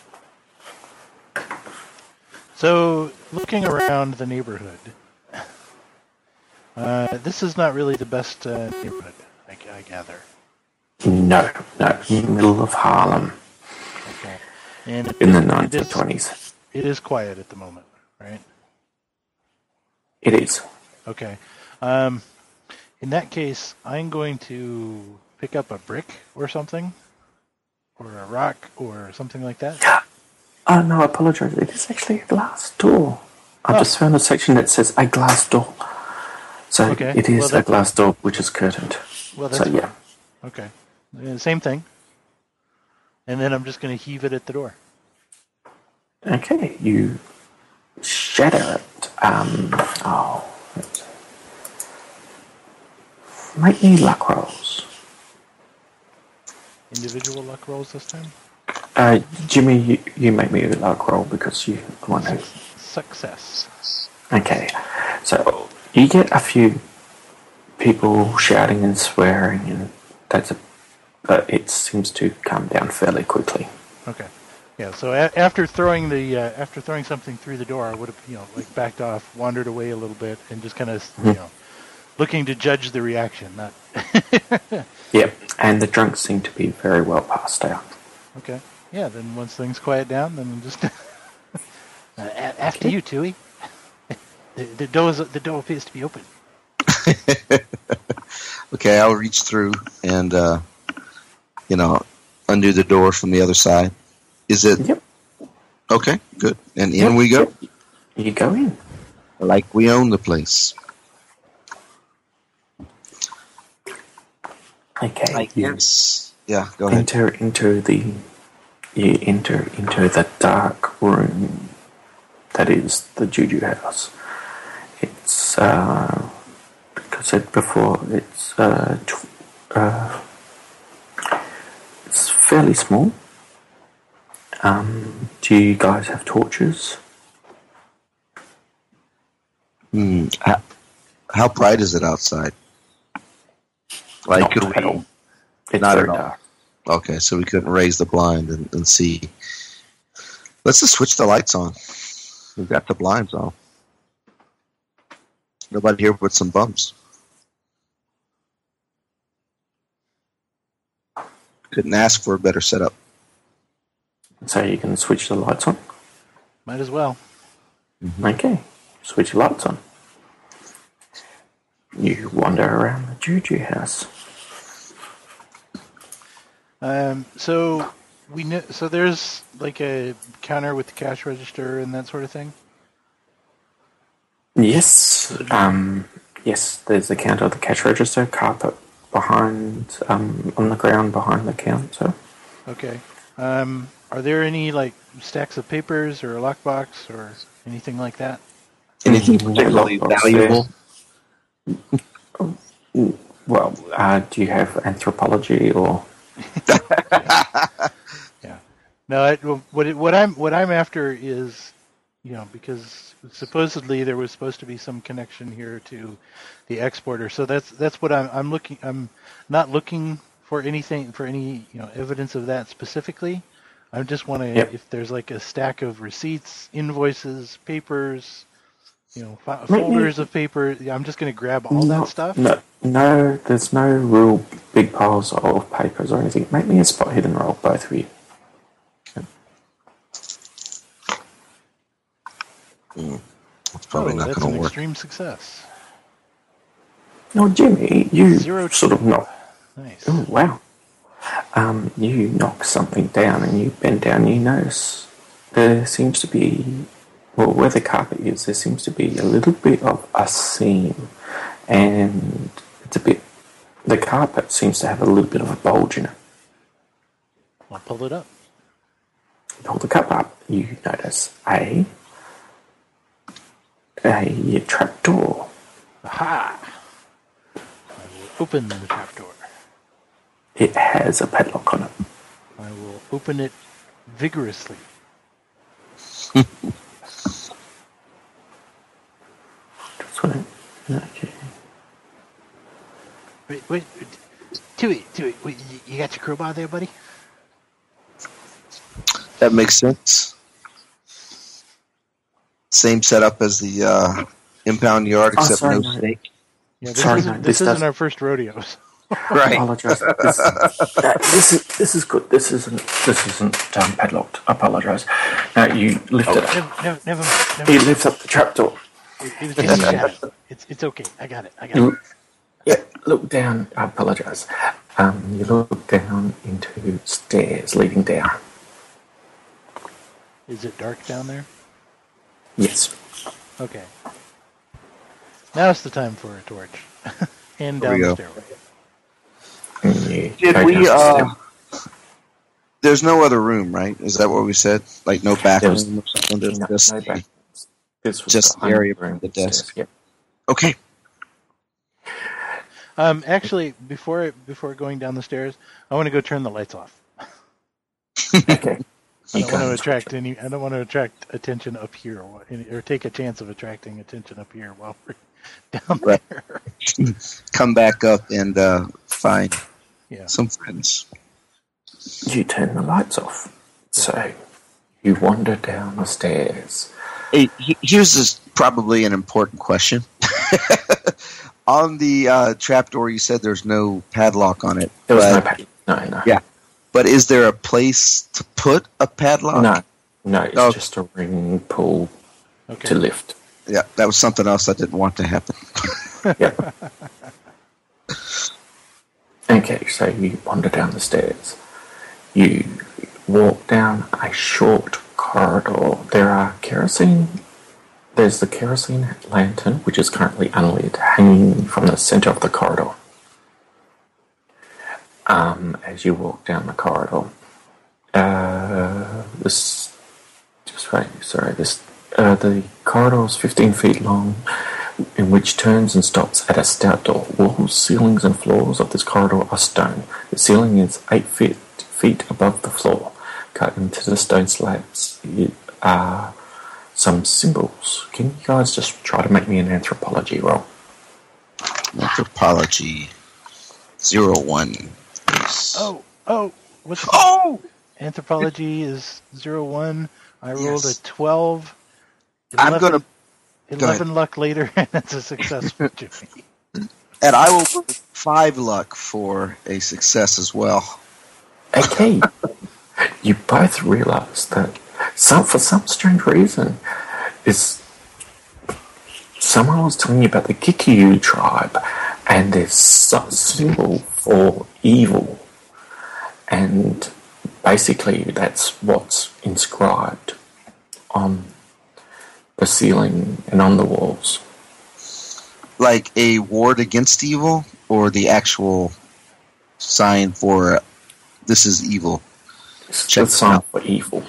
So, looking around the neighborhood, this is not really the best neighborhood, I gather. No, middle of Harlem. Okay. And in the 1920s. It is quiet at the moment, right? It is. Okay. In that case, I'm going to pick up a brick or something, or a rock or something like that. Oh, no, I apologize. It is actually a glass door. I just found a section that says a glass door. So it is a glass door which is curtained. Well, that's fine. Yeah. Okay. Same thing. And then I'm just going to heave it at the door. Okay, you shatter it. Make me luck rolls. Individual luck rolls this time? Jimmy, you make me a luck roll because you're the one who... Success. Okay, so you get a few people shouting and swearing, and it seems to calm down fairly quickly. Okay. Yeah, so after throwing something through the door, I would have, backed off, wandered away a little bit, and just kind of, looking to judge the reaction, not... Yep, and the drunks seem to be very well passed out. Okay. Yeah, then once things quiet down, then just... after you, Tui. The door appears to be open. Okay, I'll reach through and, undo the door from the other side. Is it? Yep. Okay, good. And in we go? You go in. Like we own the place. Okay. Yes. Yeah, go ahead. enter into the dark room that is the Juju house. It's like I said before, it's fairly small. Do you guys have torches? How bright is it outside? Like, Not could at all. we? It's Not very at all. dark. Okay, so we couldn't raise the blind and see. Let's just switch the lights on. We've got the blinds on. Nobody here with some bumps. Couldn't ask for a better setup. So you can switch the lights on. Might as well. Okay, switch the lights on. You wander around the Juju house. So we know. So there's like a counter with the cash register and that sort of thing. Yes, yes. There's the counter, the cash register, carpet behind, on the ground behind the counter. Okay. Are there any like stacks of papers or a lockbox or anything like that? Anything No particularly lockbox valuable? Well, do you have anthropology or? Yeah. No. What I'm after is, because supposedly there was supposed to be some connection here to the exporter. So that's what I'm looking. I'm not looking for anything, for any evidence of that specifically. I just want to, if there's like a stack of receipts, invoices, papers, folders of paper. I'm just going to grab all that stuff. No, there's no real big piles of papers or anything. Make me a spot hidden roll, both of you. It's probably not that's going an to work. extreme success. No, Jimmy, you 0 sort of knock. Nice. Oh, wow. You knock something down and you bend down and you notice there seems to be, well, where the carpet is, there seems to be a little bit of a seam, and the carpet seems to have a little bit of a bulge in it. I'll pull it up. You pull the cup up, you notice a trapdoor. Aha! I will open the trapdoor. It has a padlock on it. I will open it vigorously. Okay. Wait, Tui, wait, you got your crowbar there, buddy? That makes sense. Same setup as the impound yard, except no snake. Yeah, This isn't our first rodeo. Right. I apologize. This is good. This isn't padlocked. I apologize. Now you lift it up. No, never mind. He lifts up the trapdoor. It's okay. I got it. Yeah, look down. I apologize. You look down into stairs leading down. Is it dark down there? Yes. Okay. Now's the time for a torch. And There we down the go. stairway. Did we, there's no other room, right? Is that what we said? Like no back room or something? There's No back. This was just the area behind the desk. Yep. Okay. Actually, before going down the stairs, I want to go turn the lights off. Okay. I don't want to attract attention up here, or take a chance of attracting attention up here while we're down Right. there. Come back up and find Yeah. some friends. You turn the lights off. So you wander down the stairs. Hey, here's probably an important question. On the trapdoor, you said there's no padlock on it. There was no but- padlock. No. Yeah. But is there a place to put a padlock? No, it's Oh. just a ring pull Okay. to lift. Yeah, that was something else I didn't want to happen. Yep. Okay, so you wander down the stairs. You walk down a short corridor. There's the kerosene lantern, which is currently unlit, hanging from the center of the corridor. as you walk down the corridor. The corridor is 15 feet long, in which turns and stops at a stout door. Walls, ceilings, and floors of this corridor are stone. The ceiling is 8 feet above the floor. Cut into the stone slabs are some symbols. Can you guys just try to make me an anthropology roll? Anthropology 01. What's Anthropology is 01. I rolled a 12. 11 luck later, and it's a success for Jimmy. And I will put 5 luck for a success as well. Okay. You both realise that for some strange reason, someone was telling you about the Kikyu tribe, and there's some symbol for evil. And basically, that's what's inscribed on the ceiling and on the walls. Like a ward against evil, or the actual sign for this is evil? Check the sign for evil.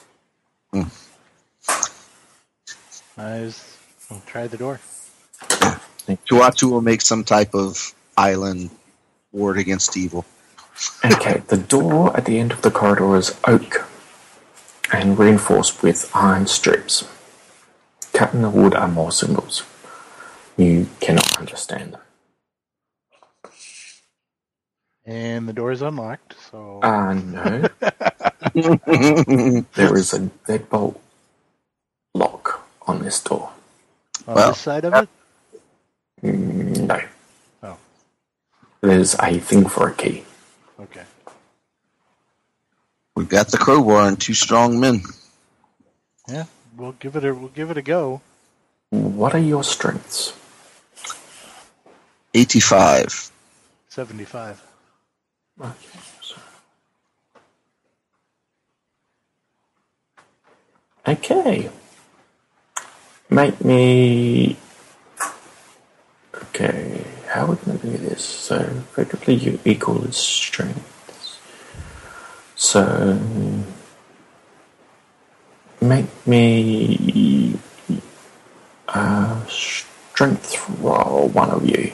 I'll try the door. Tuatu will make some type of island ward against evil. Okay, the door at the end of the corridor is oak and reinforced with iron strips. Cut in the wood are more symbols. You cannot understand them. And the door is unlocked, so... No. There is a deadbolt lock on this door. On this side of it? No. Oh. There's a thing for a key. Okay. We've got the crowbar and 2 strong men. Yeah, we'll give it a go. What are your strengths? 85. 75. Okay. Okay. Make me... Okay, how are we going to do this? So, effectively you equal the strengths. So, make me strength roll, one of you.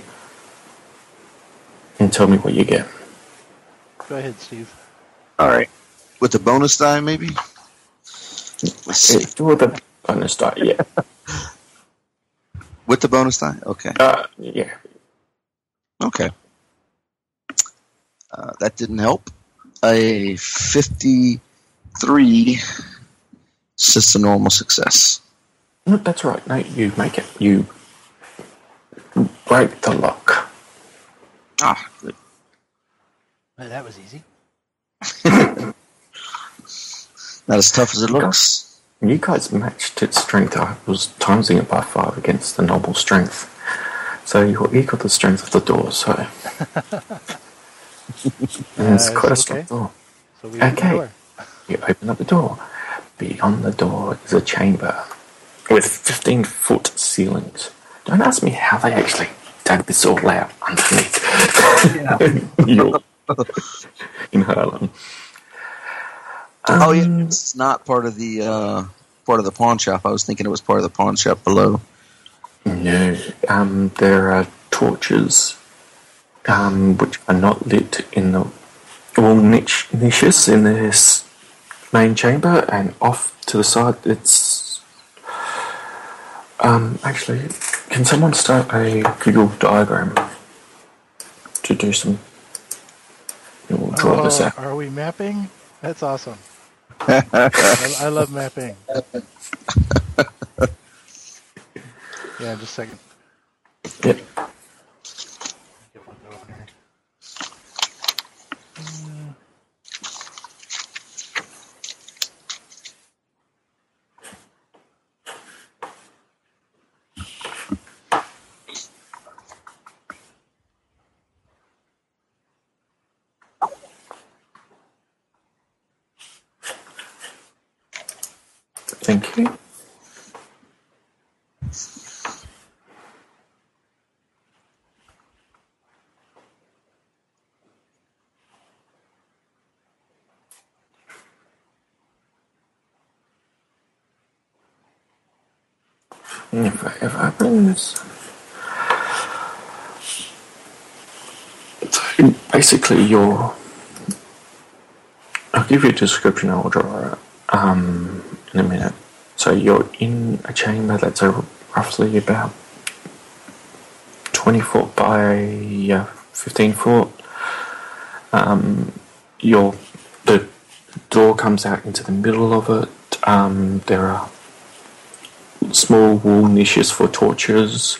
And tell me what you get. Go ahead, Steve. Alright. With the bonus die, maybe? Let's see. Do the bonus die, yeah. With the bonus die? Okay. Yeah. Okay. That didn't help. A 53 is just a normal success. No, that's right. No, you make it. You break the lock. Ah, good. Well, that was easy. Not as tough as it looks. You guys matched its strength. I was timesing it by 5 against the normal strength. So you're equal to the strength of the door, so... and it's quite a strong door. So we open the door. You open up the door. Beyond the door is a chamber with 15-foot ceilings. Don't ask me how they actually dug this all out underneath. In Harlem. Oh yeah, it's not part of the pawn shop. I was thinking it was part of the pawn shop below. No, there are torches which are not lit in the niches in this main chamber, and off to the side it's actually, can someone start a Google diagram to do some? We'll draw this out. Are we mapping? That's awesome. I love mapping. Yeah, just a second. Yep. Get one going here. Thank you. If it opens... So basically, I'll give you a description. I'll draw it in a minute. So you're in a chamber that's roughly about 20 foot by 15 foot. The door comes out into the middle of it. There are small wall niches for torches.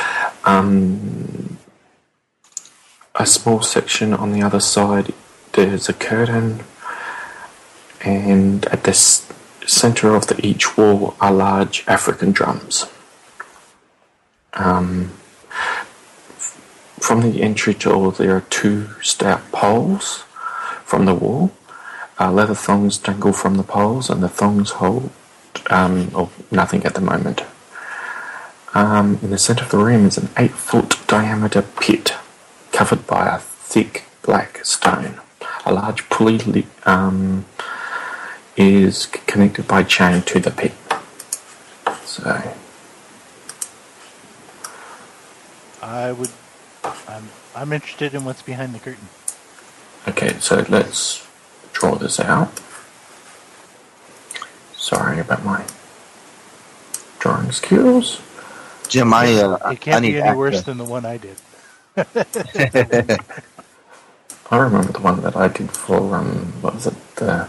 A small section on the other side, there's a curtain, and at the center of each wall are large African drums. From the entry door, there are 2 stout poles from the wall. Leather thongs dangle from the poles, and the thongs hold nothing at the moment. In the center of the room is an 8-foot diameter pit covered by a thick black stone. A large pulley is connected by chain to the pit. So, I'm interested in what's behind the curtain. okay, so let's draw this out. Sorry about my drawing skills. Jim, It can't need be any worse access. than the one I did. I remember the one that I did for, what was it, the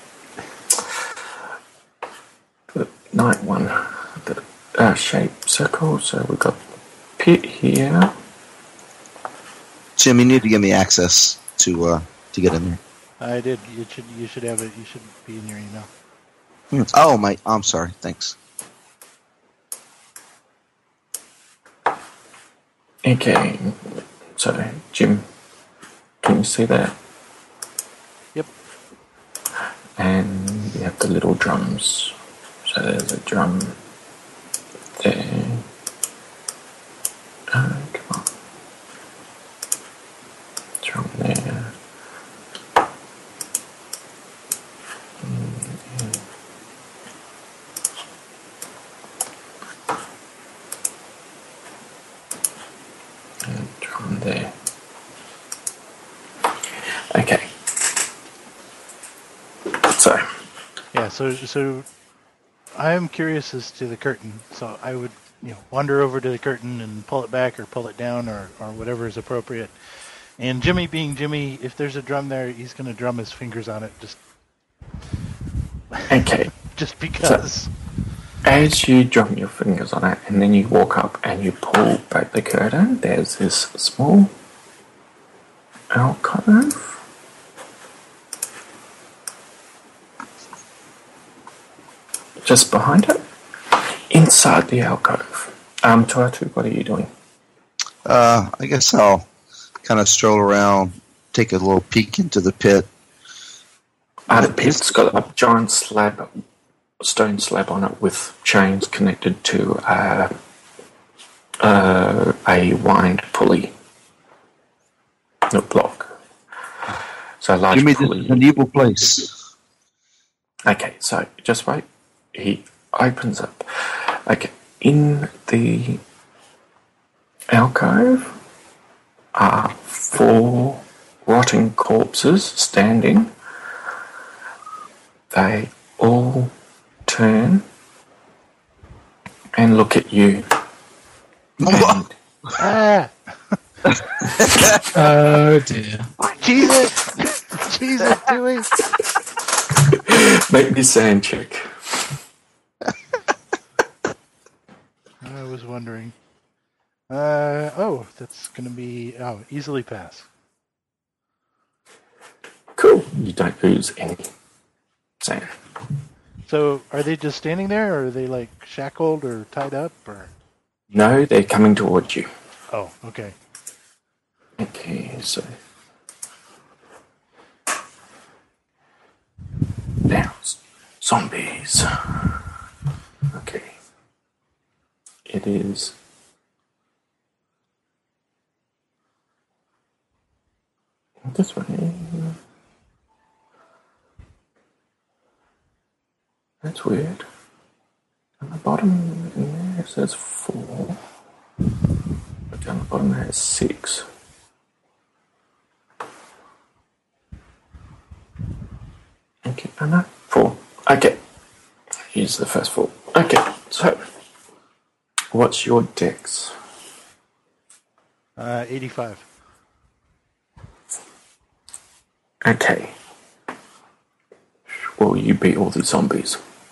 night one, the shape circle. So we've got pit here. Jim, you need to give me access to get in there. I did. You should have it. You should be in your email. Oh, I'm sorry. Thanks. Okay, so Jim, can you see that? Yep. And we have the little drums. So there's a drum there. Come on. Drum there. And drum there. Okay. So. Yeah. So I am curious as to the curtain. So I would, wander over to the curtain and pull it back or pull it down or whatever is appropriate. And Jimmy being Jimmy, if there's a drum there, he's going to drum his fingers on it Okay. just because. So, as you drum your fingers on it and then you walk up and you pull back the curtain, there's this small alcove. Just behind it, inside the alcove. Tuatu, what are you doing? I guess I'll kind of stroll around, take a little peek into the pit. The pit's got a giant stone slab on it with chains connected to a wind pulley. No block. So a large Jimmy, pulley. this is an evil place. Okay, so just wait. He opens up. Okay, in the alcove are 4 rotting corpses standing. They all turn and look at you. And Oh dear. Jesus, Dewey. make me sand check. I was wondering. That's going to be easily pass. Cool. You don't lose any sand. So, are they just standing there, or are they like shackled or tied up, or? No, they're coming towards you. Oh, okay. Okay, so now zombies. Okay, it is. This way. That's weird. On the bottom in there. Okay, so that's 4. But down the bottom there is 6. Okay, no, 4. Okay. Here's the first 4. Okay, so what's your dex? 85. Okay. Will you beat all the zombies?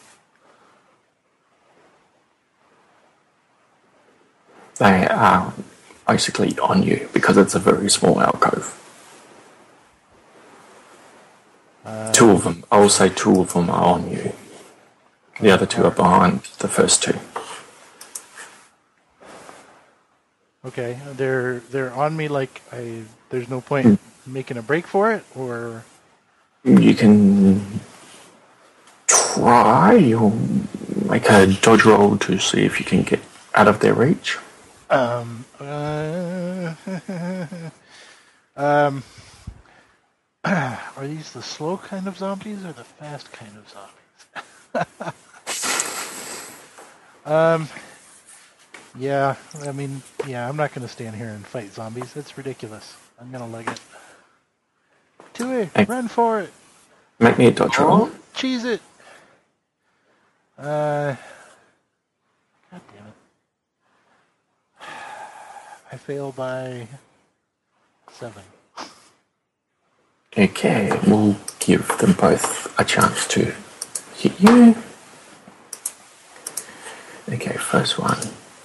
They are basically on you because it's a very small alcove. 2 of them, I will say 2 of them are on you. The other 2 are behind the first 2. Okay, they're on me like there's no point making a break for it, or You can try or make a dodge roll to see if you can get out of their reach. Are these the slow kind of zombies or the fast kind of zombies? Yeah, I mean, yeah, I'm not going to stand here and fight zombies. That's ridiculous. I'm going to leg it. Tui, run for it. Make me a dodge roll. Cheese it. God damn it. I fail by 7. Okay, we'll give them both a chance to hit you. Okay, first one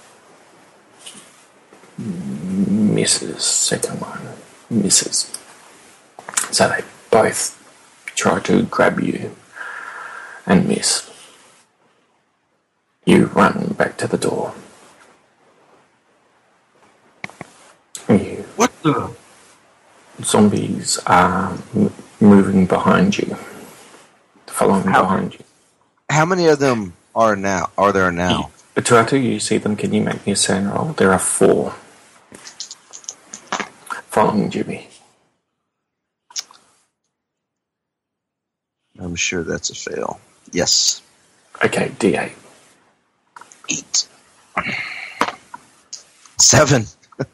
misses, second one misses. So they both try to grab you and miss. You run back to the door. What the? Zombies are moving behind you, following behind you. How many of them are there now? Tuatu, you see them. Can you make me a sand roll? There are 4 following Jimmy. I'm sure that's a fail. Yes. Okay, D8. 8. 7.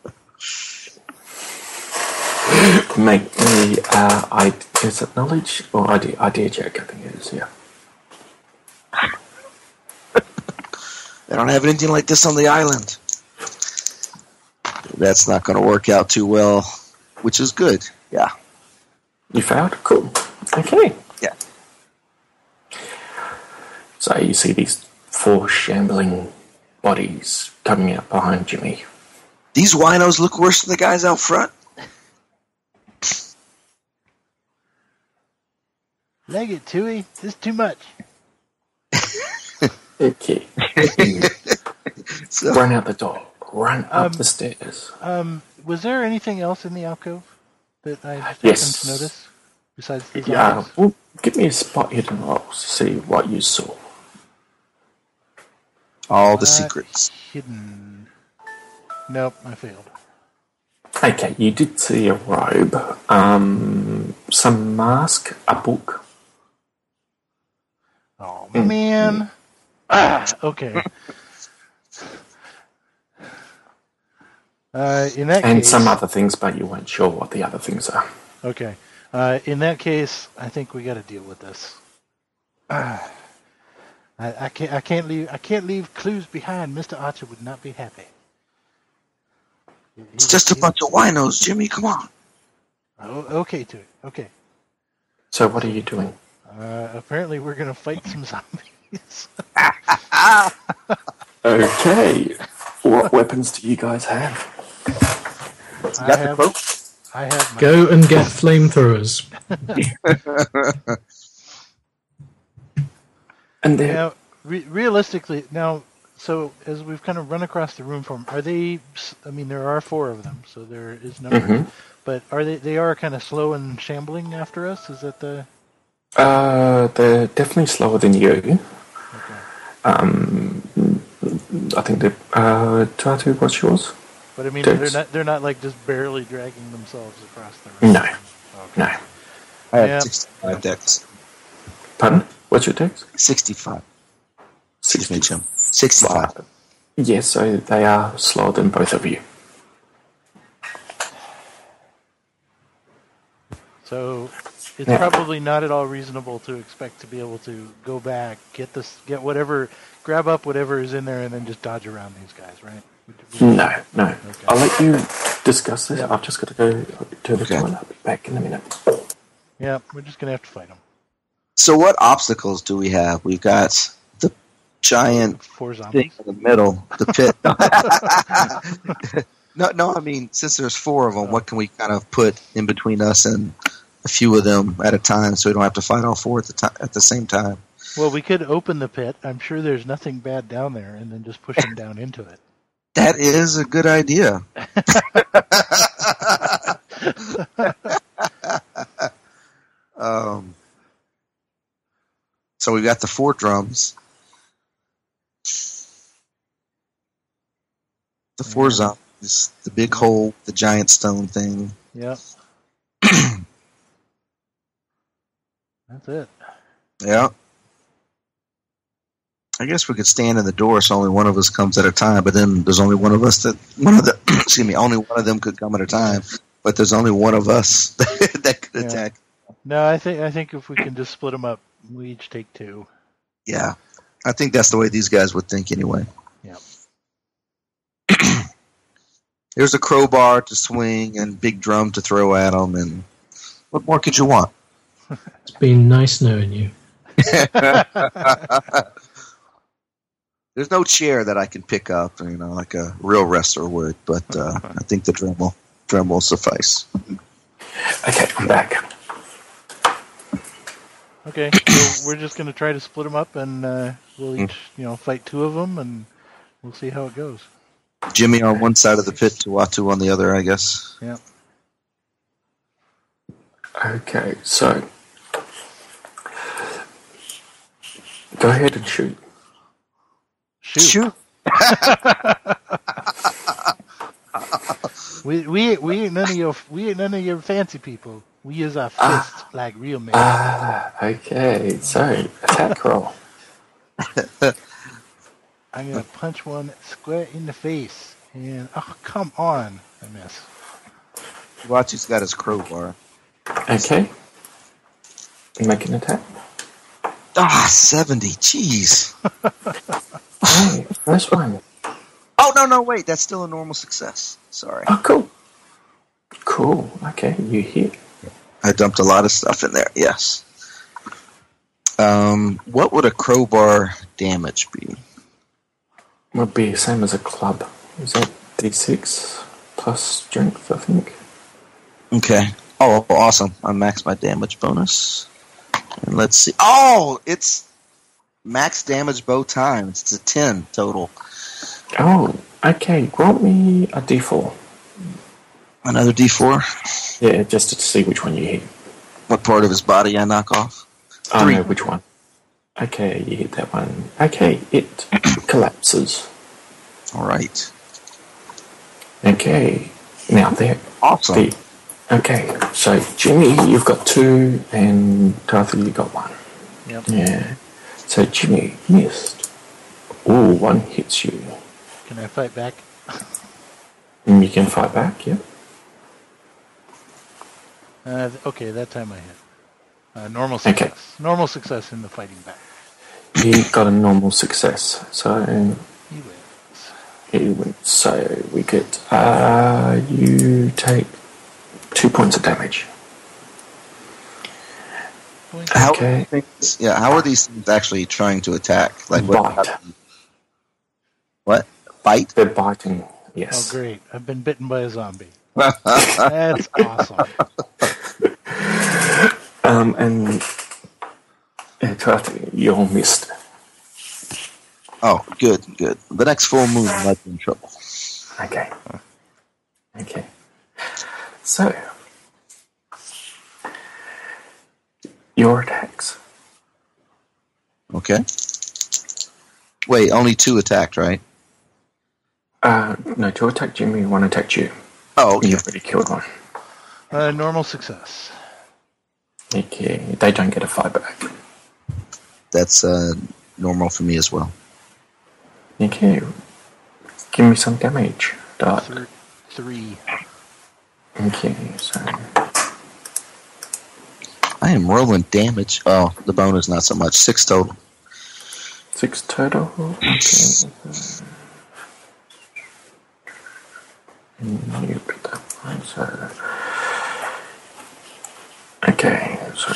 Make me, is it knowledge or idea check? I think it is, yeah. They don't have anything like this on the island. That's not going to work out too well, which is good. Yeah. You failed? Cool. Okay. Yeah. So you see these 4 shambling bodies coming out behind Jimmy. These winos look worse than the guys out front. Leg it, Tui. This is too much. Okay. So, Run out the door. Run up the stairs. Was there anything else in the alcove that I happened Yes. to notice besides the Yeah, zombies? well, give me a spot hidden roll to see what you saw. all the secrets. Hidden. Nope, I failed. Okay, you did see a robe, some mask, a book. Oh, man. Okay. In that And case, some other things, but you weren't sure what the other things are. okay. In that case, I think we got to deal with this. I can't leave clues behind. Mr. Archer would not be happy. It's just a bunch of winos, Jimmy. Come on. Oh, okay, to it. Okay. So what are you doing? Apparently, we're gonna fight some zombies. Okay. What weapons do you guys have? I have my Go and get flamethrowers. And then Now, realistically, so as we've kind of run across the room from, are they? I mean, there are 4 of them, so there is number. But are they? They are kind of slow and shambling after us. Is that the? they're definitely slower than you. Okay. I think they Tuatu, what's yours? But I mean, Dex. they're not like just barely dragging themselves across the room. No. Okay. No. I have Yeah. 65 decks. Pardon? What's your dex? 65. 65. 65. Yes, so they are slower than both of you. So it's probably not at all reasonable to expect to be able to go back, get whatever, grab up whatever is in there, and then just dodge around these guys, right? No. Okay. I'll let you discuss this. Yep. I've just got to go to the toilet. I'll be back in a minute. Yeah, we're just gonna have to fight them. So what obstacles do we have? We've got the giant 4 thing zombies. in the middle, the pit. No, I mean, since there's 4 of them, what can we kind of put in between us and a few of them at a time so we don't have to fight all 4 at the same time? Well, we could open the pit. I'm sure there's nothing bad down there, and then just push them down into it. That is a good idea. So we've got the 4 drums. The 4 zombies, the big hole, the giant stone thing. Yep. That's it. Yeah. I guess we could stand in the door so only one of us comes at a time, but then there's only one of us only one of them could come at a time, but there's only one of us that could attack. No, I think if we can just split them up, we each take 2. Yeah. I think that's the way these guys would think anyway. Yeah. There's a crowbar to swing and big drum to throw at them, and what more could you want? It's been nice knowing you. There's no chair that I can pick up, like a real wrestler would, but I think the drum will suffice. Okay, I'm back. Okay, so we're just going to try to split them up, and we'll each, fight 2 of them, and we'll see how it goes. Jimmy on one side of the pit, Tuatu on the other, I guess. Yeah. Okay, so go ahead and shoot. Shoot. we ain't none of your fancy people. We use our fists like real men. Okay, so attack roll. I'm gonna punch one square in the face, and come on, I miss. Tuatu's got his crowbar. Okay, make an attack. 70. Jeez. Hey, first one. Oh, no, wait. That's still a normal success. Sorry. Oh, cool. Cool. Okay, you hit. I dumped a lot of stuff in there. Yes. What would a crowbar damage be? Would be the same as a club. Is that D6 plus strength, I think? Okay. Oh, awesome. I maxed my damage bonus. And let's see. Oh, it's max damage both times. It's a 10 total. Oh, okay. Grant me a D4. Another D4? Yeah, just to see which one you hit. What part of his body I knock off? 3. Oh, no, which one? Okay, you hit that one. Okay, it collapses. All right. Okay, now there. Awesome. Okay, so Jimmy, you've got 2, and Tarthy, you got 1. Yep. Yeah. So Jimmy missed. Ooh, 1 hits you. Can I fight back? And you can fight back, yeah. Okay, that time I hit. Normal success. Okay. Normal success in the fighting back. He got a normal success, so He wins. he wins. So we get you take 2 points of damage. How Okay. how are these things actually trying to attack? Like Bite. What? Bite? They're biting. Oh, Yes. great. I've been bitten by a zombie. That's awesome. And Tarthy, you're missed. Oh, good. The next full moon might be in trouble. Okay. So, your attacks. Okay. Wait, only 2 attacked, right? No, 2 attacked Jimmy, 1 attacked you. Oh, okay. You've already killed 1. Normal success. Okay, they don't get a fight back. That's normal for me as well. Okay. give me some damage. Dark. 3. Okay, so I am rolling damage. Oh, the bonus not so much. 6 total. 6 total. Okay. And you pick that one. So okay, so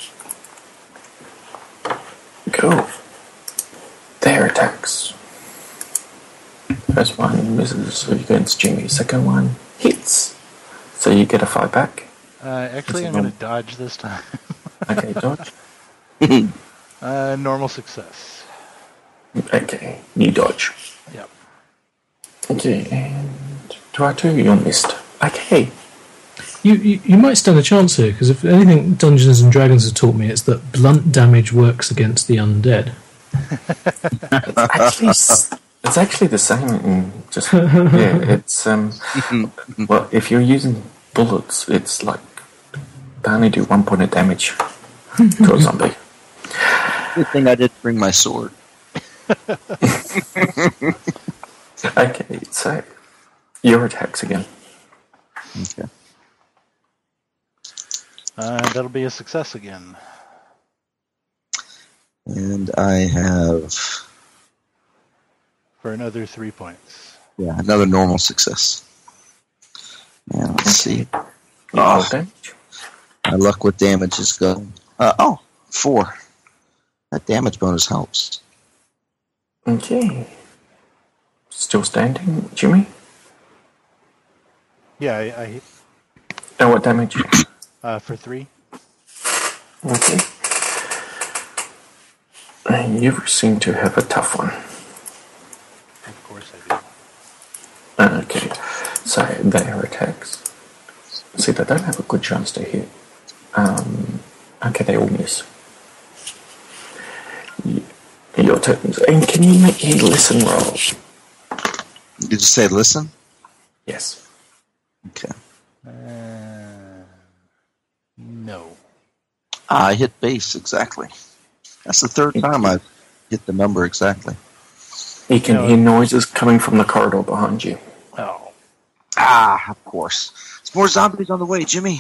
cool. Their attacks. First one misses against Jimmy. Second one hits. So you get a 5 back. Actually, I'm going to dodge this time. Okay, dodge. Normal success. Okay, you dodge. Yep. Okay, and Tuatu, you missed. Okay. You might stand a chance here, because if anything Dungeons and Dragons has taught me, it's that blunt damage works against the undead. It's actually the same in just yeah, it's well, if you're using bullets, it's like they only do 1 point of damage to a zombie. Good thing I didn't bring my sword. Okay, so your attacks again. Okay. That'll be a success again. And I have For another 3 points. another normal success. Yeah, let's see. Oh, damage. My luck with damage is going. 4. That damage bonus helps. Okay. Still standing, Jimmy? Yeah, I hit And what damage? for 3. Okay. And you seem to have a tough one. Of course I do. Okay. So their attacks. See, they don't have a good chance to hit. Okay, they all miss. Your turns. And can you make a listen roll? Did you say listen? Yes. Okay. No. I hit base exactly. That's the 3rd time I've hit the number exactly. You can hear noises coming from the corridor behind you. Oh. Of course. There's more zombies on the way, Jimmy.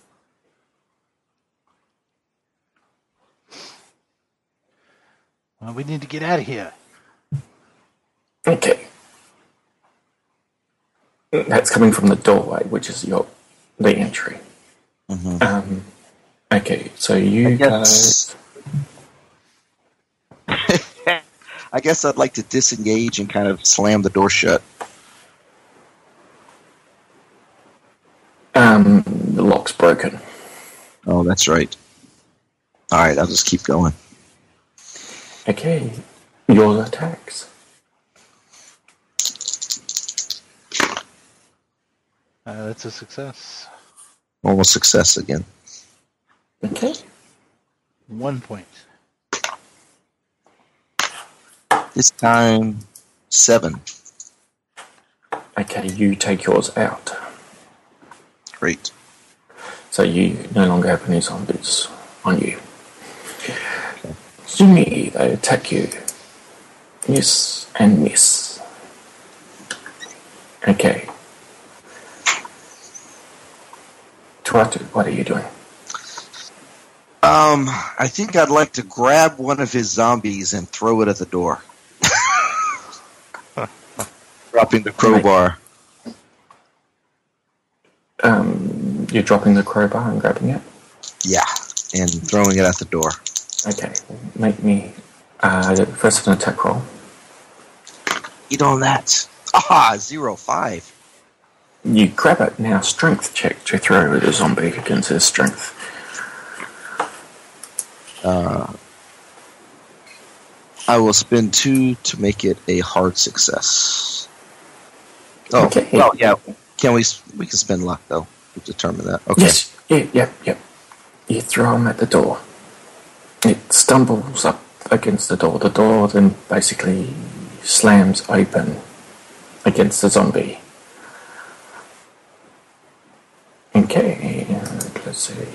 Well, we need to get out of here. Okay. That's coming from the doorway, which is the entry. Mm-hmm. Okay, so you guys... I guess I'd like to disengage and kind of slam the door shut. The lock's broken. Oh, that's right. Alright, I'll just keep going. Okay, your attacks. That's a success. Almost success again. Okay. 1 point. This time, 7. Okay, you take yours out. Great. So you no longer have any zombies on you. Jimmy, they attack you. Miss and miss. Okay. Tuatu, what are you doing? I think I'd like to grab one of his zombies and throw it at the door. Dropping the crowbar. You're dropping the crowbar and grabbing it? Yeah, and throwing it at the door. Okay, make me first an attack roll. Eat on that. Aha, 0-5. You grab it now, strength check to throw the zombie against his strength. I will spend 2 to make it a hard success. Oh, Okay. well, yeah. We can spend luck, though. We'll determine that. Okay. Yes, yep. You throw him at the door. It stumbles up against the door. The door then basically slams open against the zombie. Okay, let's see.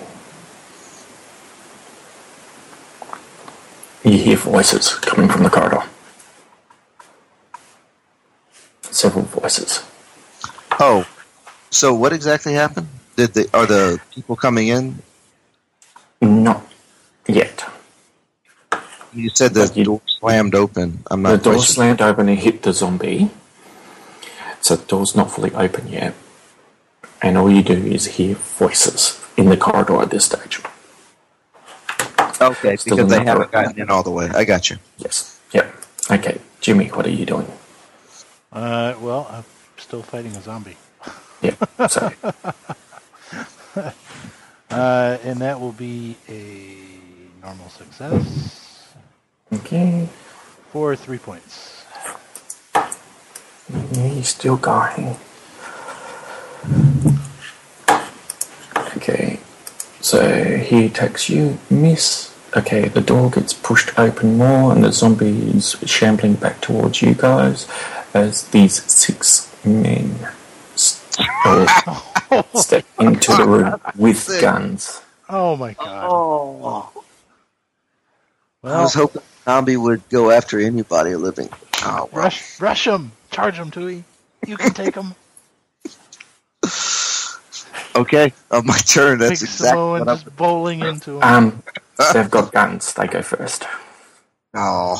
You hear voices coming from the corridor. several voices. Oh, so what exactly happened? Are the people coming in? Not yet. You said the door slammed open. I'm not. The door slammed open and hit the zombie. So the door's not fully open yet. And all you do is hear voices in the corridor at this stage. Okay, because they haven't gotten in all the way. I got you. Yes. Yep. Okay, Jimmy, what are you doing? Well, I'm still fighting a zombie. Yeah, sorry. And that will be a normal success Okay. for 3 points. He's still going. Okay. So he attacks you, miss. Okay, the door gets pushed open more and the zombie is shambling back towards you guys as these 6 men step into the room with guns. Oh my god. Oh. Well, I was hoping zombie would go after anybody living. Oh, well. rush him! Charge him, Tui! You can take him! Okay, my turn. That's Big exactly Samoan what I'm... just bowling into him. They've got guns. They go first. Oh.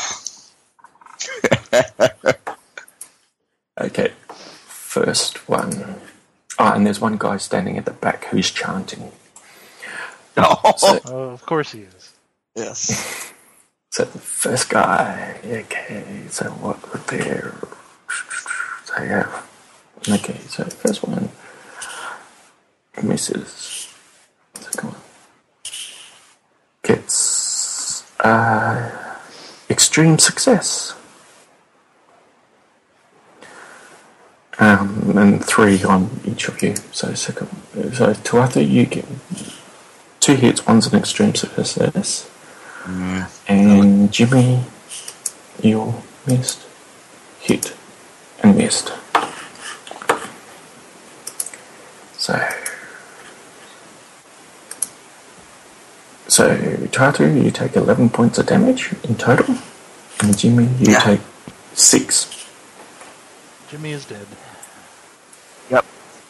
Okay, first one. Oh, and there's one guy standing at the back who's chanting. Oh. So, Of course he is. Yes. so the first guy. Okay, so what were there? So yeah. Okay, so first one misses. Second one gets extreme success. And 3 on each of you. So Tuatha, you get 2 hits. One's an extreme success. And Jimmy, you missed, hit, and missed. So Tuatha, you take 11 points of damage in total. And Jimmy, you take 6. Jimmy is dead. Yep.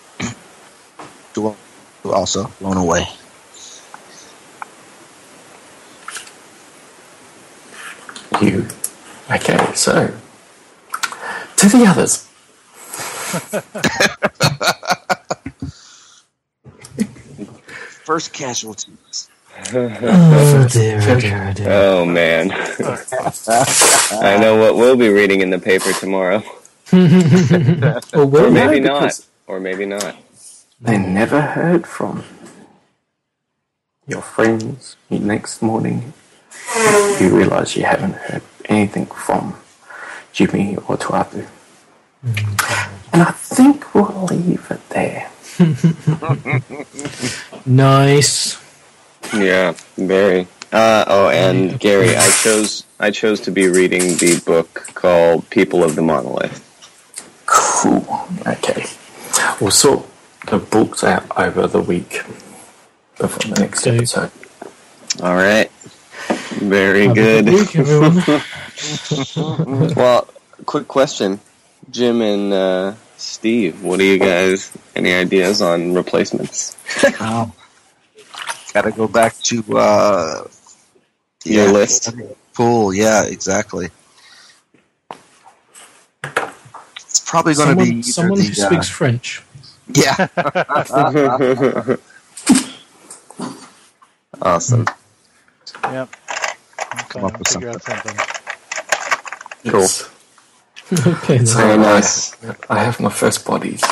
Also blown away. You. Okay, so to the others. First casualties. Oh dear. Oh man. I know what we'll be reading in the paper tomorrow. Or maybe not. Or maybe not. They never heard from your friends. The next morning, you realise you haven't heard anything from Jimmy or Tuatha. And I think we'll leave it there. Nice. Yeah, very. And Gary, I chose to be reading the book called People of the Monolith. Cool. Okay. We'll sort the books out over the week before the next episode. All right. Very Have good. a good week, everyone. Well, quick question. Jim and Steve, what do you guys, any ideas on replacements? Got to go back to your list. Pool, yeah, exactly. It's probably going to be someone who speaks French. Yeah. Awesome. Yep. Come up with Figure out something. Cool. Okay, then. Very nice. I have my first bodies.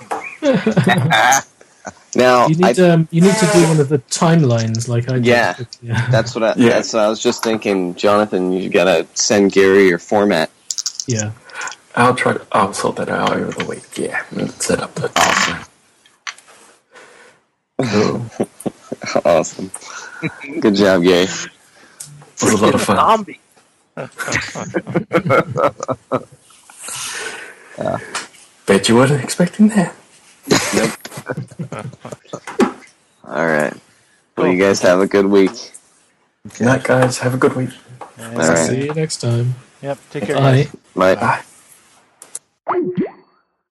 Now you need to do one of the timelines like I did. Yeah. That's what I was just thinking. Jonathan, you gotta send Gary your format. Yeah. I'll sort that out over the week. Yeah, and set up the timeline. Awesome. Good job, Gary. It was a lot of fun. Zombie. Bet you weren't expecting that. All right. Well, you guys have a good week. Good night, guys. Have a good week. Yeah, All right. See you next time. Yep. Take care. Bye. Guys. Bye. Bye.